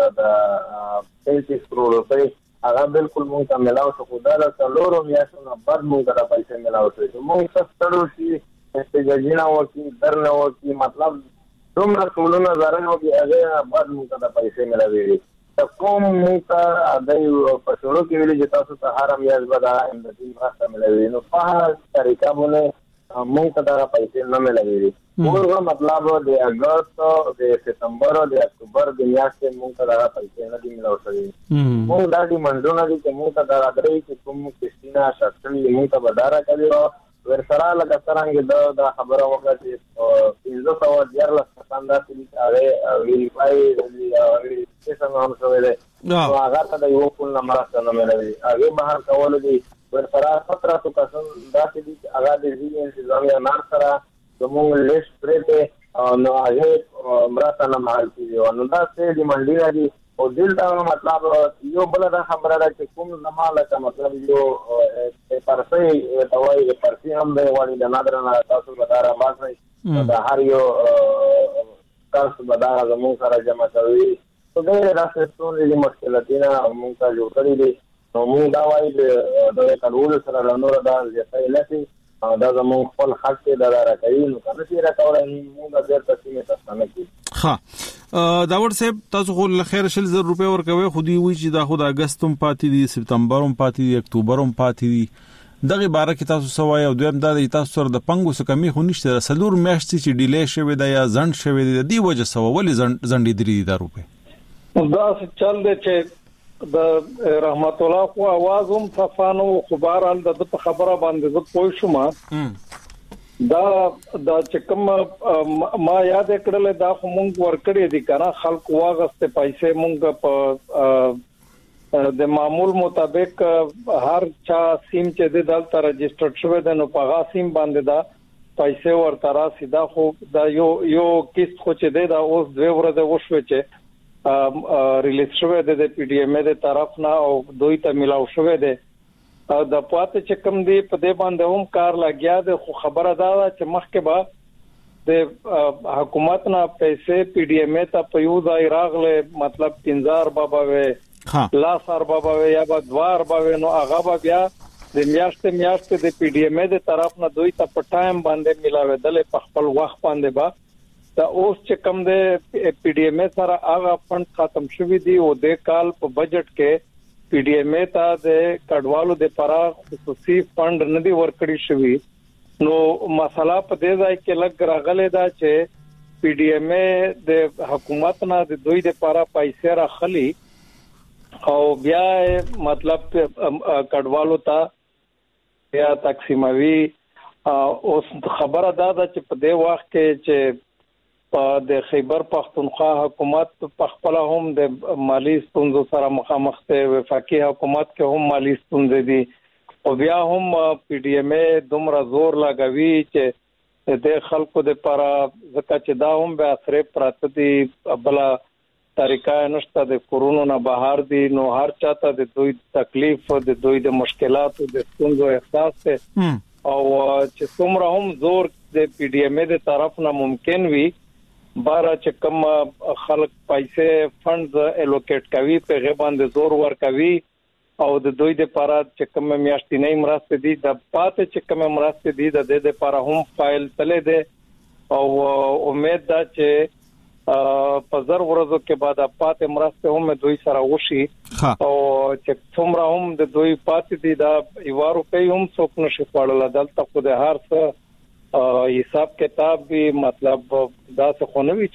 د پنځه کروڑ روپے هغه بالکل مونږ ته ملاو شو خدای له څلورو میاشتو بعد مونږ ته پیسې ملاو شو مونږ څه ستړو شي استجاجینا وکی درنه وکی مطلب دومره ټولونه زارنو کې هغه بعد مونږ ته پیسې ملاوي کوم مونږ ته د پښتو کې ویل چې تاسو ته هر میاش بدا اندین راځه ملاوي نو په هغه طریقه باندې مونږ ته دا پیسې نه ملاوي ورغه مطلب د اگست د سپتمبر او د اکتوبر د میاشتې مونږ ته دا پیسې نه دي ملاو شوي مونږ دا دي منځونه دي چې مونږ ته دا راځي چې کوم کښتینا شخصي مونږ ته بداره کوي ور سره لکه څنګه دا خبره وکړه چې پنځه سوه دیارلس کسان داسې دي چې هغه ویریفای ویریفیکیشن هم شوی دی نو هغه ته د یو پول نه مرسته نه ملوي هغې بهر کولو دي ور سره ستره سو کسان داسې دي چې هغه د ځینې انتظامیه نار سره زموږ لیست پرې نو هغه مرسته نه مهال کېږي نو دا څه دي منډي دي او دلته مطلب یو بل دا خبره ده چې کوم زما لکه مطلب یو پرسې دوای پرسې هم دی وړي د نادر نه تاسو بداره باسي دا هر یو تاسو بداره زموږ سره جمع کوي نو ډېرې داسې ستونزې دي مشکلاتونه موږ ته جوړ کړي دي نو موږ دا وایي د دغه کډوالو سره له نوره دا زیاتی نه شي دا زموږ خپل حق دی دا راکوي نو که نه شي راکولی موږ به بېرته سیمې ته ستانه کړي ښه داوود صاحب تاسو خو له خیره شل زر روپۍ ورکوئ خو دوی وایي چې دا خو د اګست هم پاتې دي سپتمبر هم پاتې دي اکتوبر هم پاتې دي دغه باره کې تاسو څه وایئ او دویم دا دی تاسو سره د پنګو څه کمي خو نشته څلور میاشتې چې ډیلی شوې ده یا ځنډ شوې دی د دې وجه څه وه ولې ځنډېدلي دي دا روپۍ دا چل دی چې د رحمت الله خو आवाज هم صفانو خبر ال د خبره باندې زه پوه شوم دا دا چې کوم ما یاد کړل دا خو مونږ ورکړې دي کنه خلک واغسته پیسې مونږ په د معمول مطابق هر چا سیم چې د دلته رجسټر شوی د نو په غا سیم باندې دا پیسې ورته را سیدا خو دا یو یو کیس خو چې دی دا اوس دوه ورځې وشوي چې ریلیز شوی دی د پی ډی ایم ای د طرف نه او دوی ته ملاو شوی دی د پاتې چې کوم دی په دې باندې هم کار لګیا دی خو خبره دا ده چې مخکې به د حکومت نه پیسې پی ډی ایم ای ته په یو ځای راغله مطلب پنځه اربه به لاس اربه به یا به دوه اربه نو هغه به بیا د میاشتې میاشتې د پی ډی ایم د طرف نه دوی ته په ټایم باندې ملاوېدل په خپل وخت باندې با دا اوس چې کم د پی ډی ایم سره هغه فند ختم شوی دی او د کال په بجټ کې پی ډی ایم ته د کډوالو د لپاره خصوصي فند نه دی ورکړی شوی نو مسله په دې ځای کې لګ راغله دا چې پی ډی ایم د حکومت نه د دوی د لپاره پیسې راخلي او بیا مطلب کډوالو ته یا تقسیموي اوس خبره دا ده چې په دې وخت کې چې د خیبر پختونخوا حکومت په خپل هم د مالی ستونزو سره مخامخ دی وفاقي حکومت کې هم مالی ستونزې دي او بیا هم پی ډی ایم دومره زور لګوي چې د خلکو د لپاره ځکه چې دا هم به اثر پراته دي بل طریقه نشته د کورونا نه بهر دي نو هر چاته د دوی تکلیف د دوی د مشکلاتو د ستونزو احساس ته او چې څومره هم زور د پی ډی ایم د طرف نه ممکن وي بار چې کوم خلک پیسې فندز الوکیټ کوي په غوښبان د زور ور کوي او د دوی د لپاره چې کوم میاشتنۍ مرسته دي د پاتې چې کوم مرسته دي د دې لپاره هم فایل تلې ده او امید ده چې په زر ورځو کې بعد پاتې مرسته هم دوی سره وشي او چې څومره هم د دوی پاتې دي دا یو روپۍ هم څوک نشي خوړل دلته خو د هر څه حساب کتاب به مطلب دا څه خونوي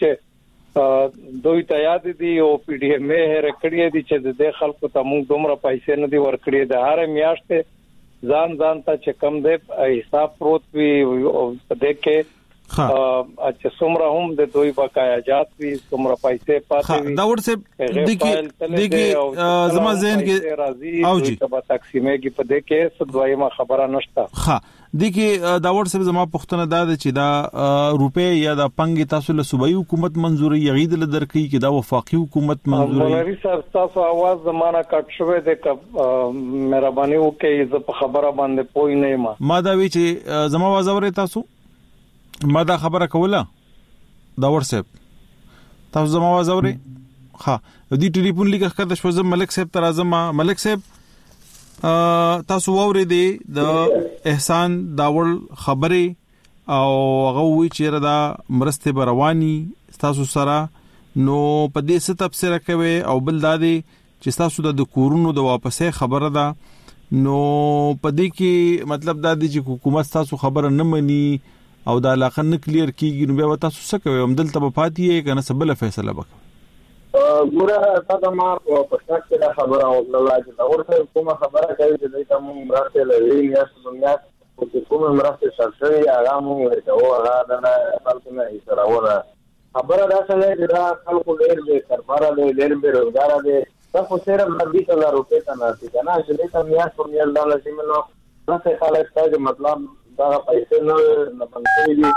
چې دوی ته یاد دي او پی ډی ایم هر کړی دي چې د خلکو ته موږ دومره پیسې نه دي ورکړي د هر میاشتې ځان ځان ته چې کم دی حساب پروت وي او دې کې چې څومره هم د دوی بقایا جات وي څومره پیسې پاتې وي دا ورته دغه دغه زما ذهن کې او جی په تقسیمه کې په دې کې څه دویمه خبره نشته ها دغه دا ورته زما پښتنه دا چې دا روپے یا دا پنګ تاسو له صوبایي حکومت منزوري یغید له درکې کې دا وفاقي حکومت منزوري مولوی صاحب تاسو आवाज زمانہ کټ شوې ده مهرباني وکړئ زه په خبره باندې پوي نه ما ما دا وی چې زما आवाज اورئ تاسو ما دا خبره کوله دا ورسپ تاسو زما आवाज اورئ ها دې ټلیفون لیکه کړه شو زم ملک صاحب تر اعظم ملک صاحب تاسو ووري دي د احسان داول خبره او هغه وی چې دا مرسته برواني تاسو سره نو په دې څه تفسیر کوي او بل دادي چې تاسو د کورونو د واپسې خبره ده نو په دې کې مطلب دا دی چې حکومت تاسو خبره نه مني او دا علاقه نه کلیر کیږي نو بیا تاسو څه کوي هم دلته په پاتې کنه سبله فیصله وکړي ګوره تاسو ما په پښتو کې دا خبره وکړه چې دا ورته کومه خبره کوي چې دا کوم مرسته لري یا څه دنیا او چې کومه مرسته شرطي هغه مو ورته او هغه نه خپل نه ایستره وره خبره دا څه چې دا خلکو ډېر به سرباره ډېر ډېر به روزګار دي تاسو سره باندې څلور روپے ته نه ځي کنه چې دا میاش په میل ډالر چې نو څه خلک څه مطلب دا پیسې نه نه باندې دي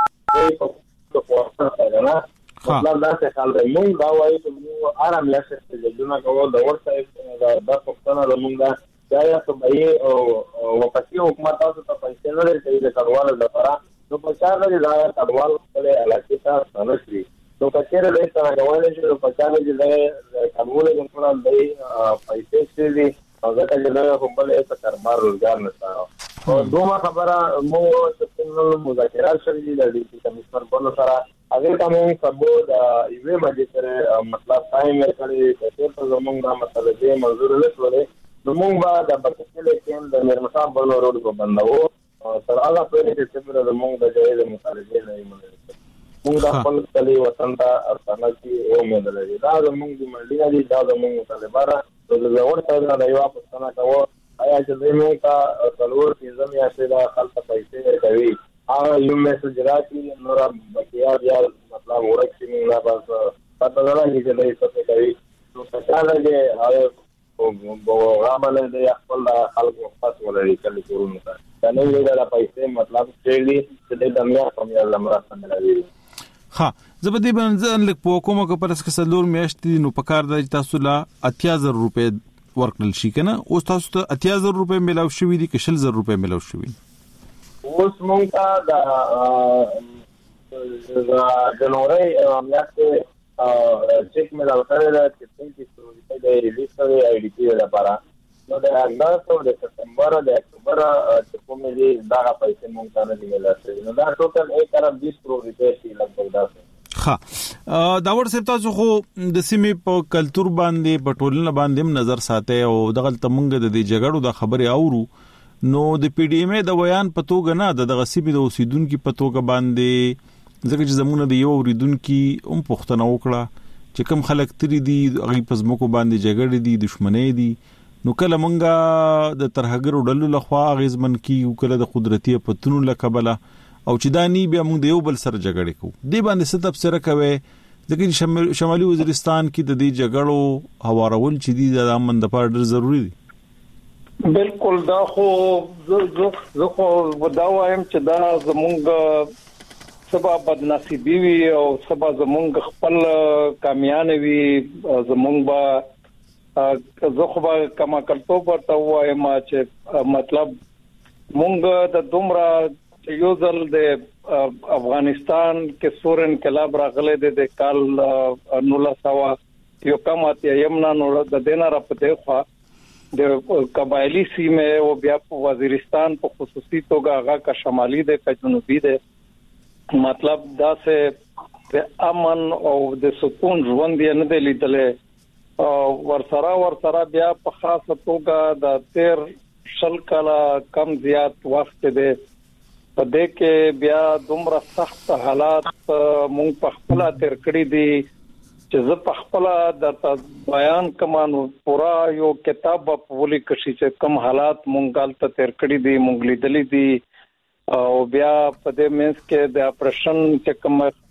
په پورته نه مطلب دا څه خل دی موږ دا وایو چې موږ آرام یاسه چې دونه کوو دا ورته دا د پښتنه د موږ دا یا څه به او وپسې حکومت تاسو ته پیسې نه لري د کډوالو لپاره نو په چا غوړي دا کډوال په علاقې ته نشي نو په چیرې له څنګه غوړي چې په چا غوړي د کډوالو لپاره د پیسې چې او دا چې له خپل څه کاربار روزګار نشته او دوه خبره مو چې څنګه مذاکرات شوي دي د ډیپټي کمشنر په سره هغه ته مو سبو د ایوه باندې سره مطلب ټایم ورکړي چې په زمونږ د مسله دې منظور نه شولې نو موږ به د بکسل کې د مرمسا بل روډ کو بندو تر هغه پورې چې څنګه زمونږ د جایز مطالبه نه ایمنه موږ د خپل کلی وطن ته ارسانه کې او مې درلې دا زمونږ د ملي دي دا زمونږ مطالبه د زور ته د یو پښتنه کوو آیا چې زموږ ته څلور پنځم یا شدا خلک پیسې کوي هغه یو میسج راځي نور بیا بیا مطلب ورکې نه بس پته نه لګي چې دای څه کوي نو څنګه لګي هغه په غامل د خپل خلکو خاص ولري کله کورونه ته دا نه ویل دا پیسې مطلب چې د دنیا په یو لمرسته ملوي ها زبدي بنځن لک په کومه کو پرس کې سلور میاشتې نو پکار د تاسو لا اتیا زر روپے ورکړل شي کنه اوس تاسو ته اتیا زر روپے ملاو شوې دي کې شل زر روپے ملاو شوې اوس مونږ ته د جنوري میاشتې چیک ملاو کړل چې څنګه چې د ریلیز کړي آی ډی پی لپاره نو د اګست او د سپتمبر او د اکتوبر چې کومې دي دا پیسې مونږ ته نه دي ملاتړي نو دا ټوټل ایک ارب بیس کروڑ روپے شي لګبګ دا ها دا ورسره تاسو خو د سیمې په کلچر باندې په ټولنه باندې نظر ساتي او دغه تمنګ د جګړو د خبره اورو نو د پی ډی ایم د بیان په توګه نه د دغه سیمې د اوسیدونکو په توګه باندې ځکه چې زمونه د یو اوریدونکو هم پښتنه وکړه چې کوم خلک تری دي غي پزموکو باندې جګړې دي دښمنۍ دي نو کله مونږه د ترهګر ډلو لخوا غیزمن کی او کله د قدرتي پتونو لکبله او چې دانی بیا مونږ د یو بل سره جګړې کوو دی باندې ست تفسیر کوي ځکه شمالي وزیرستان کې د دې جګړو هوارول چې دي د امن د پاره ډېر ضروری دي بالکل دا خو زه زه خو وداوایم چې دا زمونږ سبا بدنصیبی وی او سبا زمونږ خپل کامیان وی زمونږ با زه خو به کما کلتو ورته وایم چې مطلب مونږ د دومره یو ځل د افغانستان کې سور انقلاب راغله د کال نولا سوا یو کمات یمنا نو د دینه را پته خو د قبایلی سیمه او بیا په وزیرستان په خصوصي توګه هغه کا شمالي د کا جنوبي د مطلب دا سه د امن او د سکون ژوند یې نه دی لیدلې ورسره ورسره بیا په خاصه توګه د تیر شل کاله کم زیات وخت دی په دې کې بیا دومره سخت حالات مونږ په خپل تیر کړی دي چې زه په خپل د بیان کمانو پورا یو کتاب په ولي کشي چې کم حالات مونږ ته تیر کړی دي مونږ لیدلې دي او بیا په دې مینس کې د اپریشن چې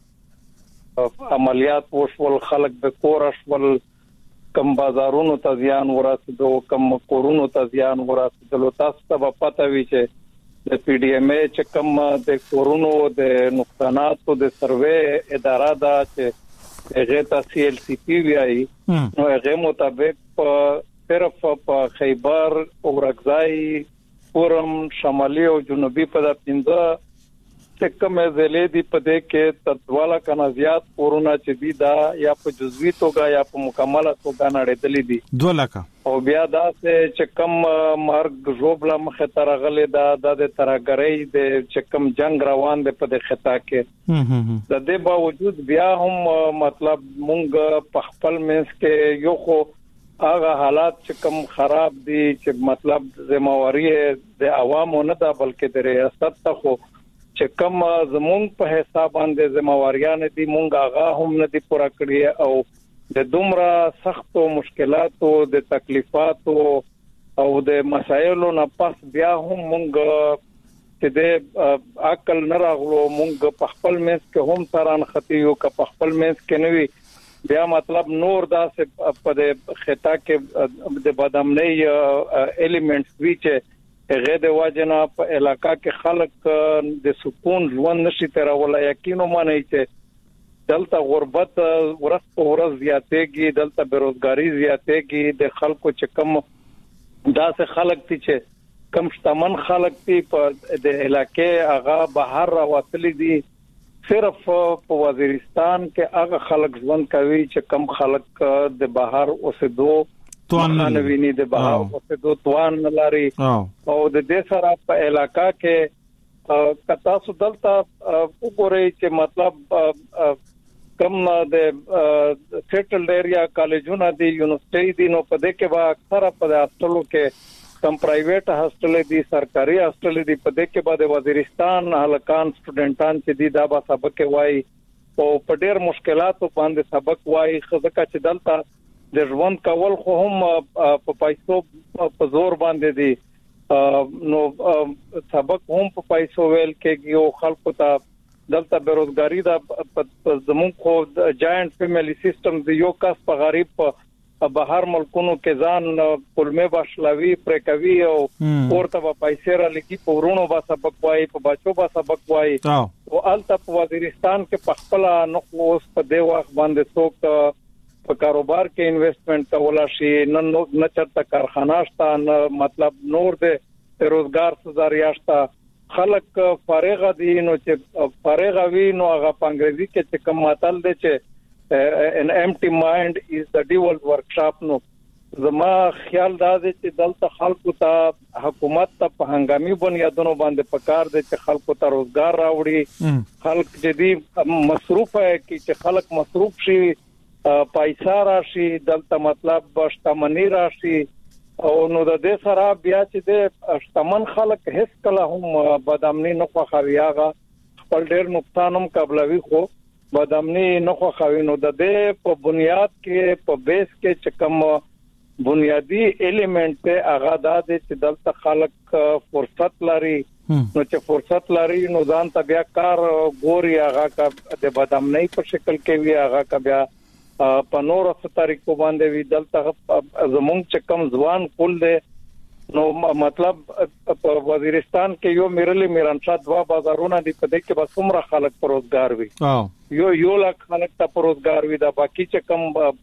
کوم عملیات وشول خلک د کورش ول کم بازارونو ته ځان ورسېدو کم کورونو ته ځان ورسېدو تاسو ته پته وی چې د پی ډی ایم ای چې کم د کورونو د نقصاناتو د سروې اداره دا چې هغه ته سی ایل سی پی وی آی نو هغه مطابق صرف په خیبر او رغزای پورم شمالي او جنوبي په د پنځه چې کومه ضلع دی په دې کې تدواله کنه زیات کورونا چې دی دا یا په جزوی توګه یا په مکمله توګه نړیدلې دي دوه لکه او بیا دا چې کم مرګ جوړبله مخه ترغلې دا د ترګرۍ د چې کم جنگ روان دی په دې خطا کې د دې باوجود بیا هم مطلب مونږ په خپل منځ کې یو خو هغه حالات چې کم خراب دي چې مطلب ذمہواری د عوامو نه ده بلکې د ریاست ته خو چې کوم زمونږ په حساب باندې ذمہواریان دي مونږ هغه هم نه دي پوره کړی او د دومره سختو مشکلاتو د تکلیفاتو او د مسایلو نه پس بیا هم مونږ چې د عقل نه راغلو مونږ په خپل مېس کې هم تران خطیو که په خپل مېس کې نه وي بیا مطلب نور داسې په د خطا کې د بدامنۍ الیمنټس وی چې هغه د واجنه په علاقہ کې خلک د سکون ژوند نشي ترولای یقینو مانی چې دلته غربت ورځ په ورځ زیاتېږي دلته بیروزګاری زیاتېږي د خلکو چې کم داسې خلک دي چې کم شتمن خلک دي په د علاقې هغه بهر راوتلي دي صرف په وزیرستان کې هغه خلک ژوند کوي چې کم خلک د بهر اوسېدو توان نه ویني د بهر اوسېدو توان نه لري او د دې سره په علاقہ کې کتا سودلتا وګورئ چې مطلب کم د سیټلډ ایریا کالجونه دي یونیورسيټي دي نو په دې کې با اکثره په هاستلو کې کم پرایویټ هاستل دي سرکاري هاستل دي په دې کې بعد وزیرستان هلکان سټوډنټان چې دي دا به سبق وایي او په ډېر مشکلاتو باندې سبق وایي خزکه چې دلته د ژوند کول خو هم په پیسو په زور باندې دي نو سبق هم په پیسو ویل کې یو خلکو ته دلته بیروزګاری دا په زمون خو جاینټ فیملی سیستم دی یو کس په غریب په بهر ملکونو کې ځان کلمه باشلوي پرکوي او ورته په پیسې را لګي په ورونو با سبق وایي په بچو با سبق وایي او الته په وزیرستان کې په خپل نو اوس په دی وخت باندې څوک په کاروبار کې انویسټمنٹ کولا شي نن نه چرته کارخانه شته نه مطلب نور د روزګار ذریعہ شته خلک فارغ دي نو چې فارغ وي نو هغه په انګریزي کې چې کوم متل دی چې ان امپټي مایند از د ډیول ورکشاپ نو زما خیال دا دی چې دلته خلکو ته حکومت ته په هنګامي بنیادونو باندې پکار دی چې خلکو ته روزګار راوړي، خلک جدي مصروف ہے چې خلک مصروف شي، پیسې راشي، دلته مطلب شتمنی راشي، او نو د دې سره بیا چې د شتمن خلک هیڅ کله هم بدامنی نه خوښوي، هغه خپل ډېر نقصان هم قبلوي، خو بدامنی نه خوښوي. نو د دې په بنیاد کې په بیس کې چې کوم بنیادی ایلیمنٹ ته هغه د دې چې دلته خلک فرصت لري، نو چې فرصت لري نو ځان ته بیا کار ګوري، هغه کا د بدامنی په شکل کې وی، هغه کا بیا په نور څه طریقو باندې وی. دلته زمونږ چې کم ځوان کول دي نو مطلب په وزیرستان کې یو میرلی میرانشاه دوا بازارونه دي، په دې کې به څومره خلک پر روزګار وي، یو یو لاک خلک ته پر روزګار وي، دا باقی چې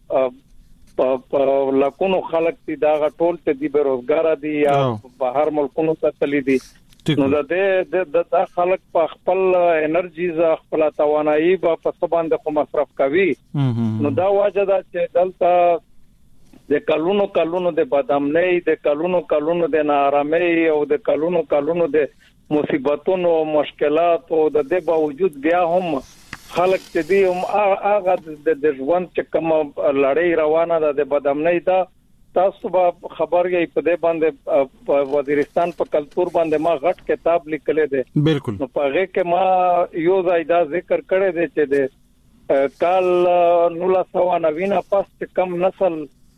کم په لکونو خلک دي دا ټول ته دي به روزګار دي یا بهر ملکونو ته تللی دي. نو د دې د خلک په خپل انرژیز خپل توانایي په څه باندې خو مصرف کوي، نو دا واجه ده چې دلته د کلونو کلونو د بدامنۍ، د کلونو کلونو د ناارامۍ او د کلونو کلونو د مصیبتونو مشکلات او د دې باوجود بیا هم خلک چې دی هم هغه د ژوند چې کوم لړۍ روانه ده د بدامنۍ ده. تاسو به خبر یې په دې باندې وزیرستان په کلتور باندې ما غټ کتاب لیکل دي، بالکل. نو په هغه کې ما یو ځای دا ذکر کړی دی چې د کال نولس سوه نوي پس کم نسل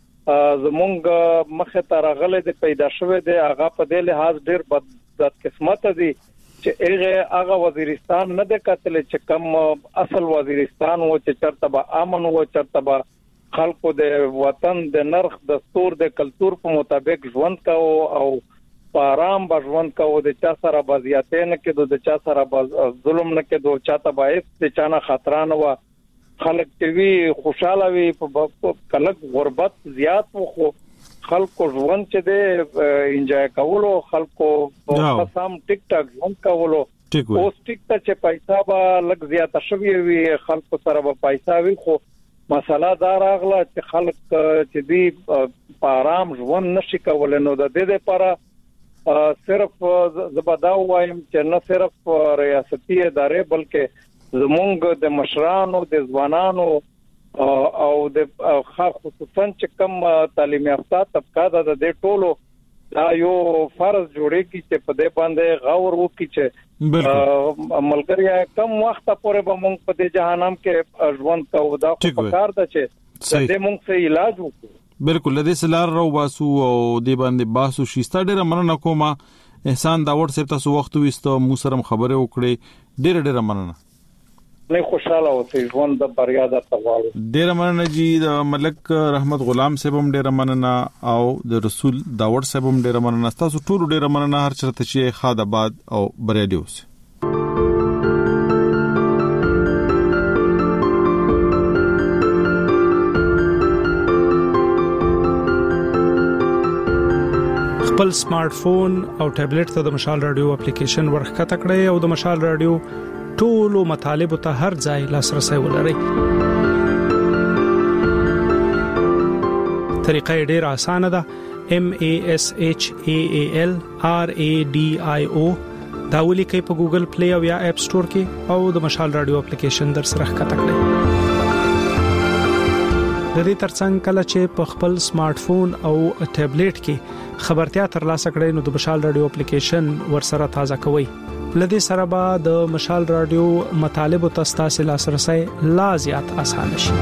زمونږ مخه ته راغلی دی، پیدا شوی دی، هغه په دې لحاظ ډیر بد قسمت دي چې هغه هغه وزیرستان نه د کتل چې کم اصل وزیرستان و چې چرته به امن و، چرته به خلکو د وطن د نرخ دستور د کلتور په مطابق ژوند کاوه او په آرام به ژوند کاوه، د چا سره به زیاتې نه کېدو، د چا سره به ظلم نه کېدو، چاته به هیڅ د چا نه خطره نه وه، خلک چې وي خوشحاله وي، کلک غربت زیات و خو خلکو ژوند چې دی انجوای کولو، خلکو سم ټیک ټاک ژوند کولو. اوس ټیک ته چې پیسې به لږ زیاته شوې وي، خلکو سره به پیسې وي، خو مسله دا راغله چې خلک چې دی په آرام ژوند نشي کولی. نو د دې لپاره صرف زبدا وایم چې نه صرف ریاستي ادارې بلکې زمونږ د مشرانو، د ځوانانو او د خصوصا چې کم تعلیم یافته طبقه ده د دې ټولو دا یو فرض جوړېږي چې په دې باندې غور وکړي چې ملګریا کم وخت پورې به موږ په دې جهنم کې ژوند کوو. دا په کار ده چې دې موږ څه علاج وکړو. بالکل لدې سلار رو باسو او دې باندې باسو شيستا ډېر مننه کوم. احسان داوود صاحب تاسو وخت وستو مو سره خبره وکړې، ډېر ډېر مننه. نه خوشاله اوسئ، ژوند د بریا د تغواړو. ډېر مننه جی. د ملک رحمت غلام صاحب هم ډېر مننه او د رسول داوود صاحب هم ډېر مننه. تاسو ټول ډېر مننه هر چرته چې خاد آباد او بریالي اوسئ. خپل سمارټ فون او ټابلیټ ته د مشال رادیو اپلیکیشن ورخته کړئ او د مشال رادیو ټولو مطالب ته هر ځای لاسرسي ولرئ. طریقه ډېره اسانه ده. M A S H A A L R A D I O دا ولیکئ په ګوګل پلی او یا اپ سٹور کې او د مشال رادیو اپلیکیشن در سره ښکته کړئ. د دې ترڅنګ کله چې په خپل سمارټ فون او ټابلیټ کې خبرتیا ترلاسه کړئ نو د مشال رادیو اپلیکیشن ورسره تازه کوئ. لدې سره به د مشال رادیو مطالب او تاسو لاسرسي لا زیات آسان شي.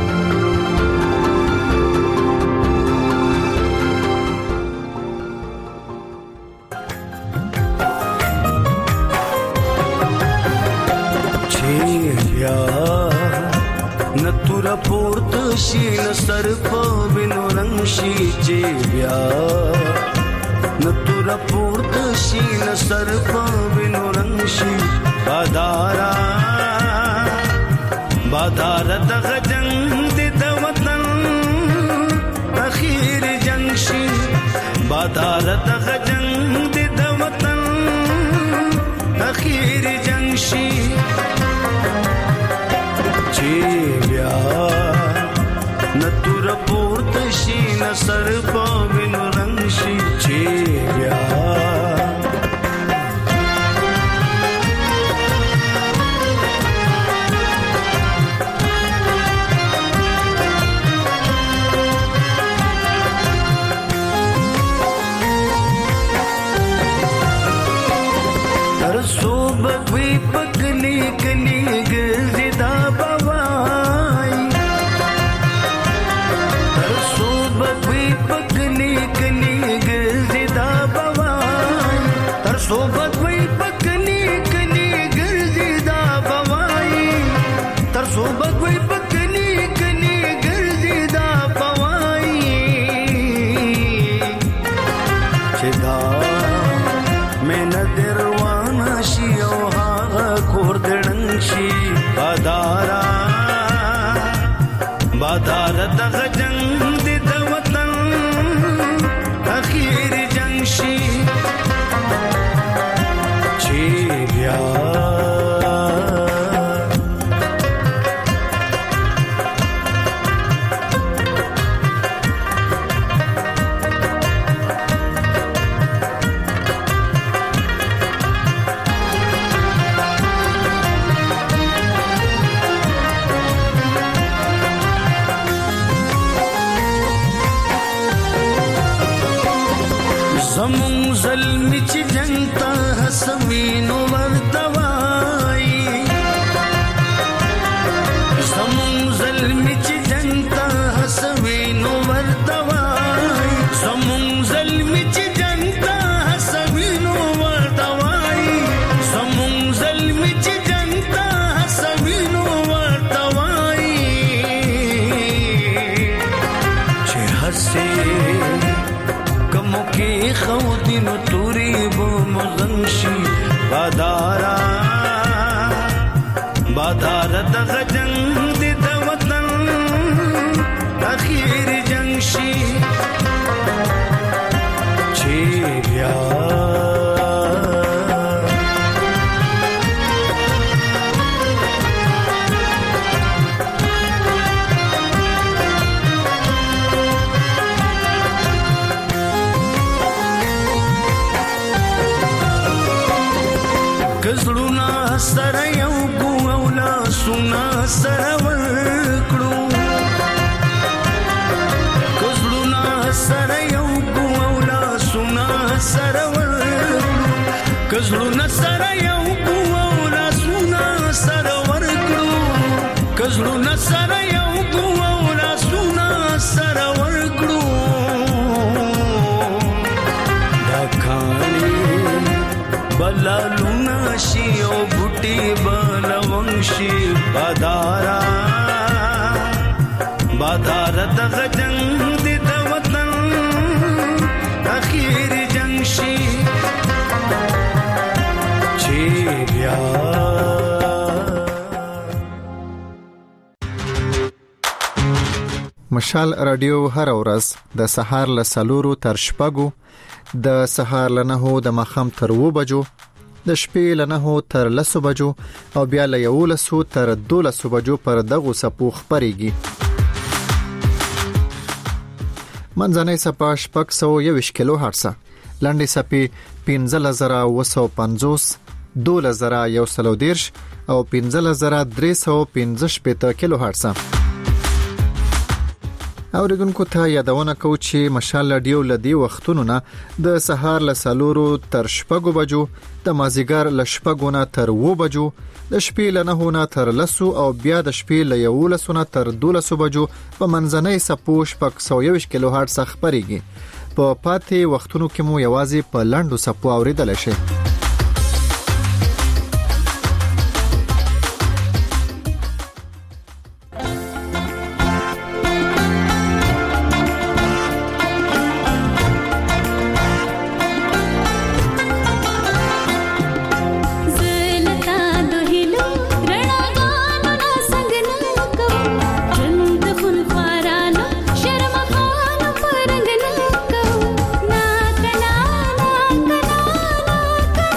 نتورا پورت شي نصر په وینو رنگ شي چې بیا نتورا پورت شي نصر په وینو رنگ شي بادارا بادار د جنگ د وطن اخیر جنگ شي بادار د جنگ د وطن اخیر جنگ شي چې بیا نتورا پورت شي نصر په کلی ګرځي دا بوای تر څو بوي پکلی کلی ګرځي دا بوای تر څو بوي پکلی کلی ګرځي دا بوای تر څو بوي پکلی کلی ګرځي دا بوای چې دا بادارا بادارا دغه جنگ د وطن اخیر جنگ شي چې بیا زمون ظلم چې جنگ ته حسوینو ورتوای زمون ظلم چې جنگ ته حسوینو ورتوای زمون ظلم چې جنگ ته حسوینو ورتوای زمون ظلم چې جنگ ته حسوینو ورتوای چې حسه کموکی خودینو توری بو مغنشی بادارا بادارا دغه جنگ دی د وطن اخیر جنگ شي چې بیا کزړونا سره یو ګو اولا سنا سره ورکړو کزړونا سره یو ګو اولا سنا سره ورکړو کزړونا سره یو ګو اولا سنا سره ورکړو کزړونا سره یو ګو اولا سنا سره ورکړو دا کانی بلالونا شي او بوټي بلونشي بادارا بادارا دغه جنگ دی د وطن اخیر جنگ شي چې بیا مشال رادیو هر ورځ د سهار له سلورو تر شپږو د سهار له نهو د ماښام تر اوو بجو د شپې له نهو تر لسو بجو او بیا له یولسو تر دولسو بجو پر دغو څپو خپرېږي. منځنۍ څپه شپږ سوه یوویشت کیلو هرټزه، لنډې څپې پنځلس زره اوه سوه پنځوس، دولس زره یو سل او دېرش او پنځلس زره درې سوه پنځه شپېته کیلو هرټزه. اوریدونکو ته یادونه کوو چې مشال رادیو لدی وختونو نه د سهار له سلورو تر شپږو بجو، د مازیګر له شپږو نه تر اوو بجو، د شپې له نهو نه تر لسو او بیا د شپې له یولسو نه تر دولسو بجو په منځنۍ څپو شپږ سوه یوویشت کیلو هرټز خپرېږي. په پاتې وختونو کې مو یوازې په لنډو څپو اوریدلی شئ. Ka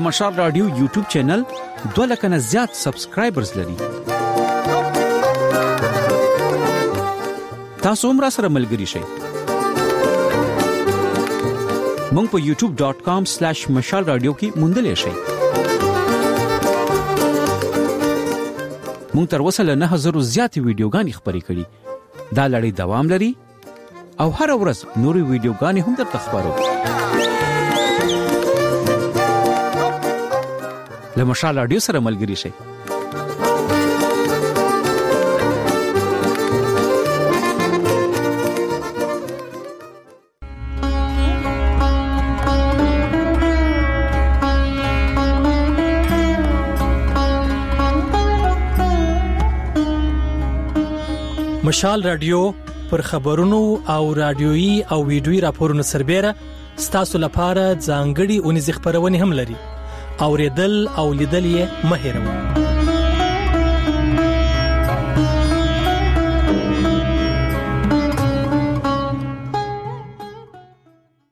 مشال رادیو یوټیوب چینل دوه لک نه زیات سبسکرایبرز لري. تاسو هم را سره ملګري شئ. مونږ په یوټیوب ډاٹ کام سلیش مشال رادیو کې موندلې شئ. مونږ تر اوسه له نه هزار زیات ویډیوګانې خپرې کړې. دا لړۍ دوام لري او هر ورځ نوري ویډیوګانې هم درته خبرو. له مشال رادیو سره ملګري شئ. مشال رادیو پر خبرونو او رادیويي او ویډیويي راپورونو سربېره ستاسو لپاره ځانګړي اونیز خبرونه هم لري. اوریدل او لیدل یې مه هېروئ.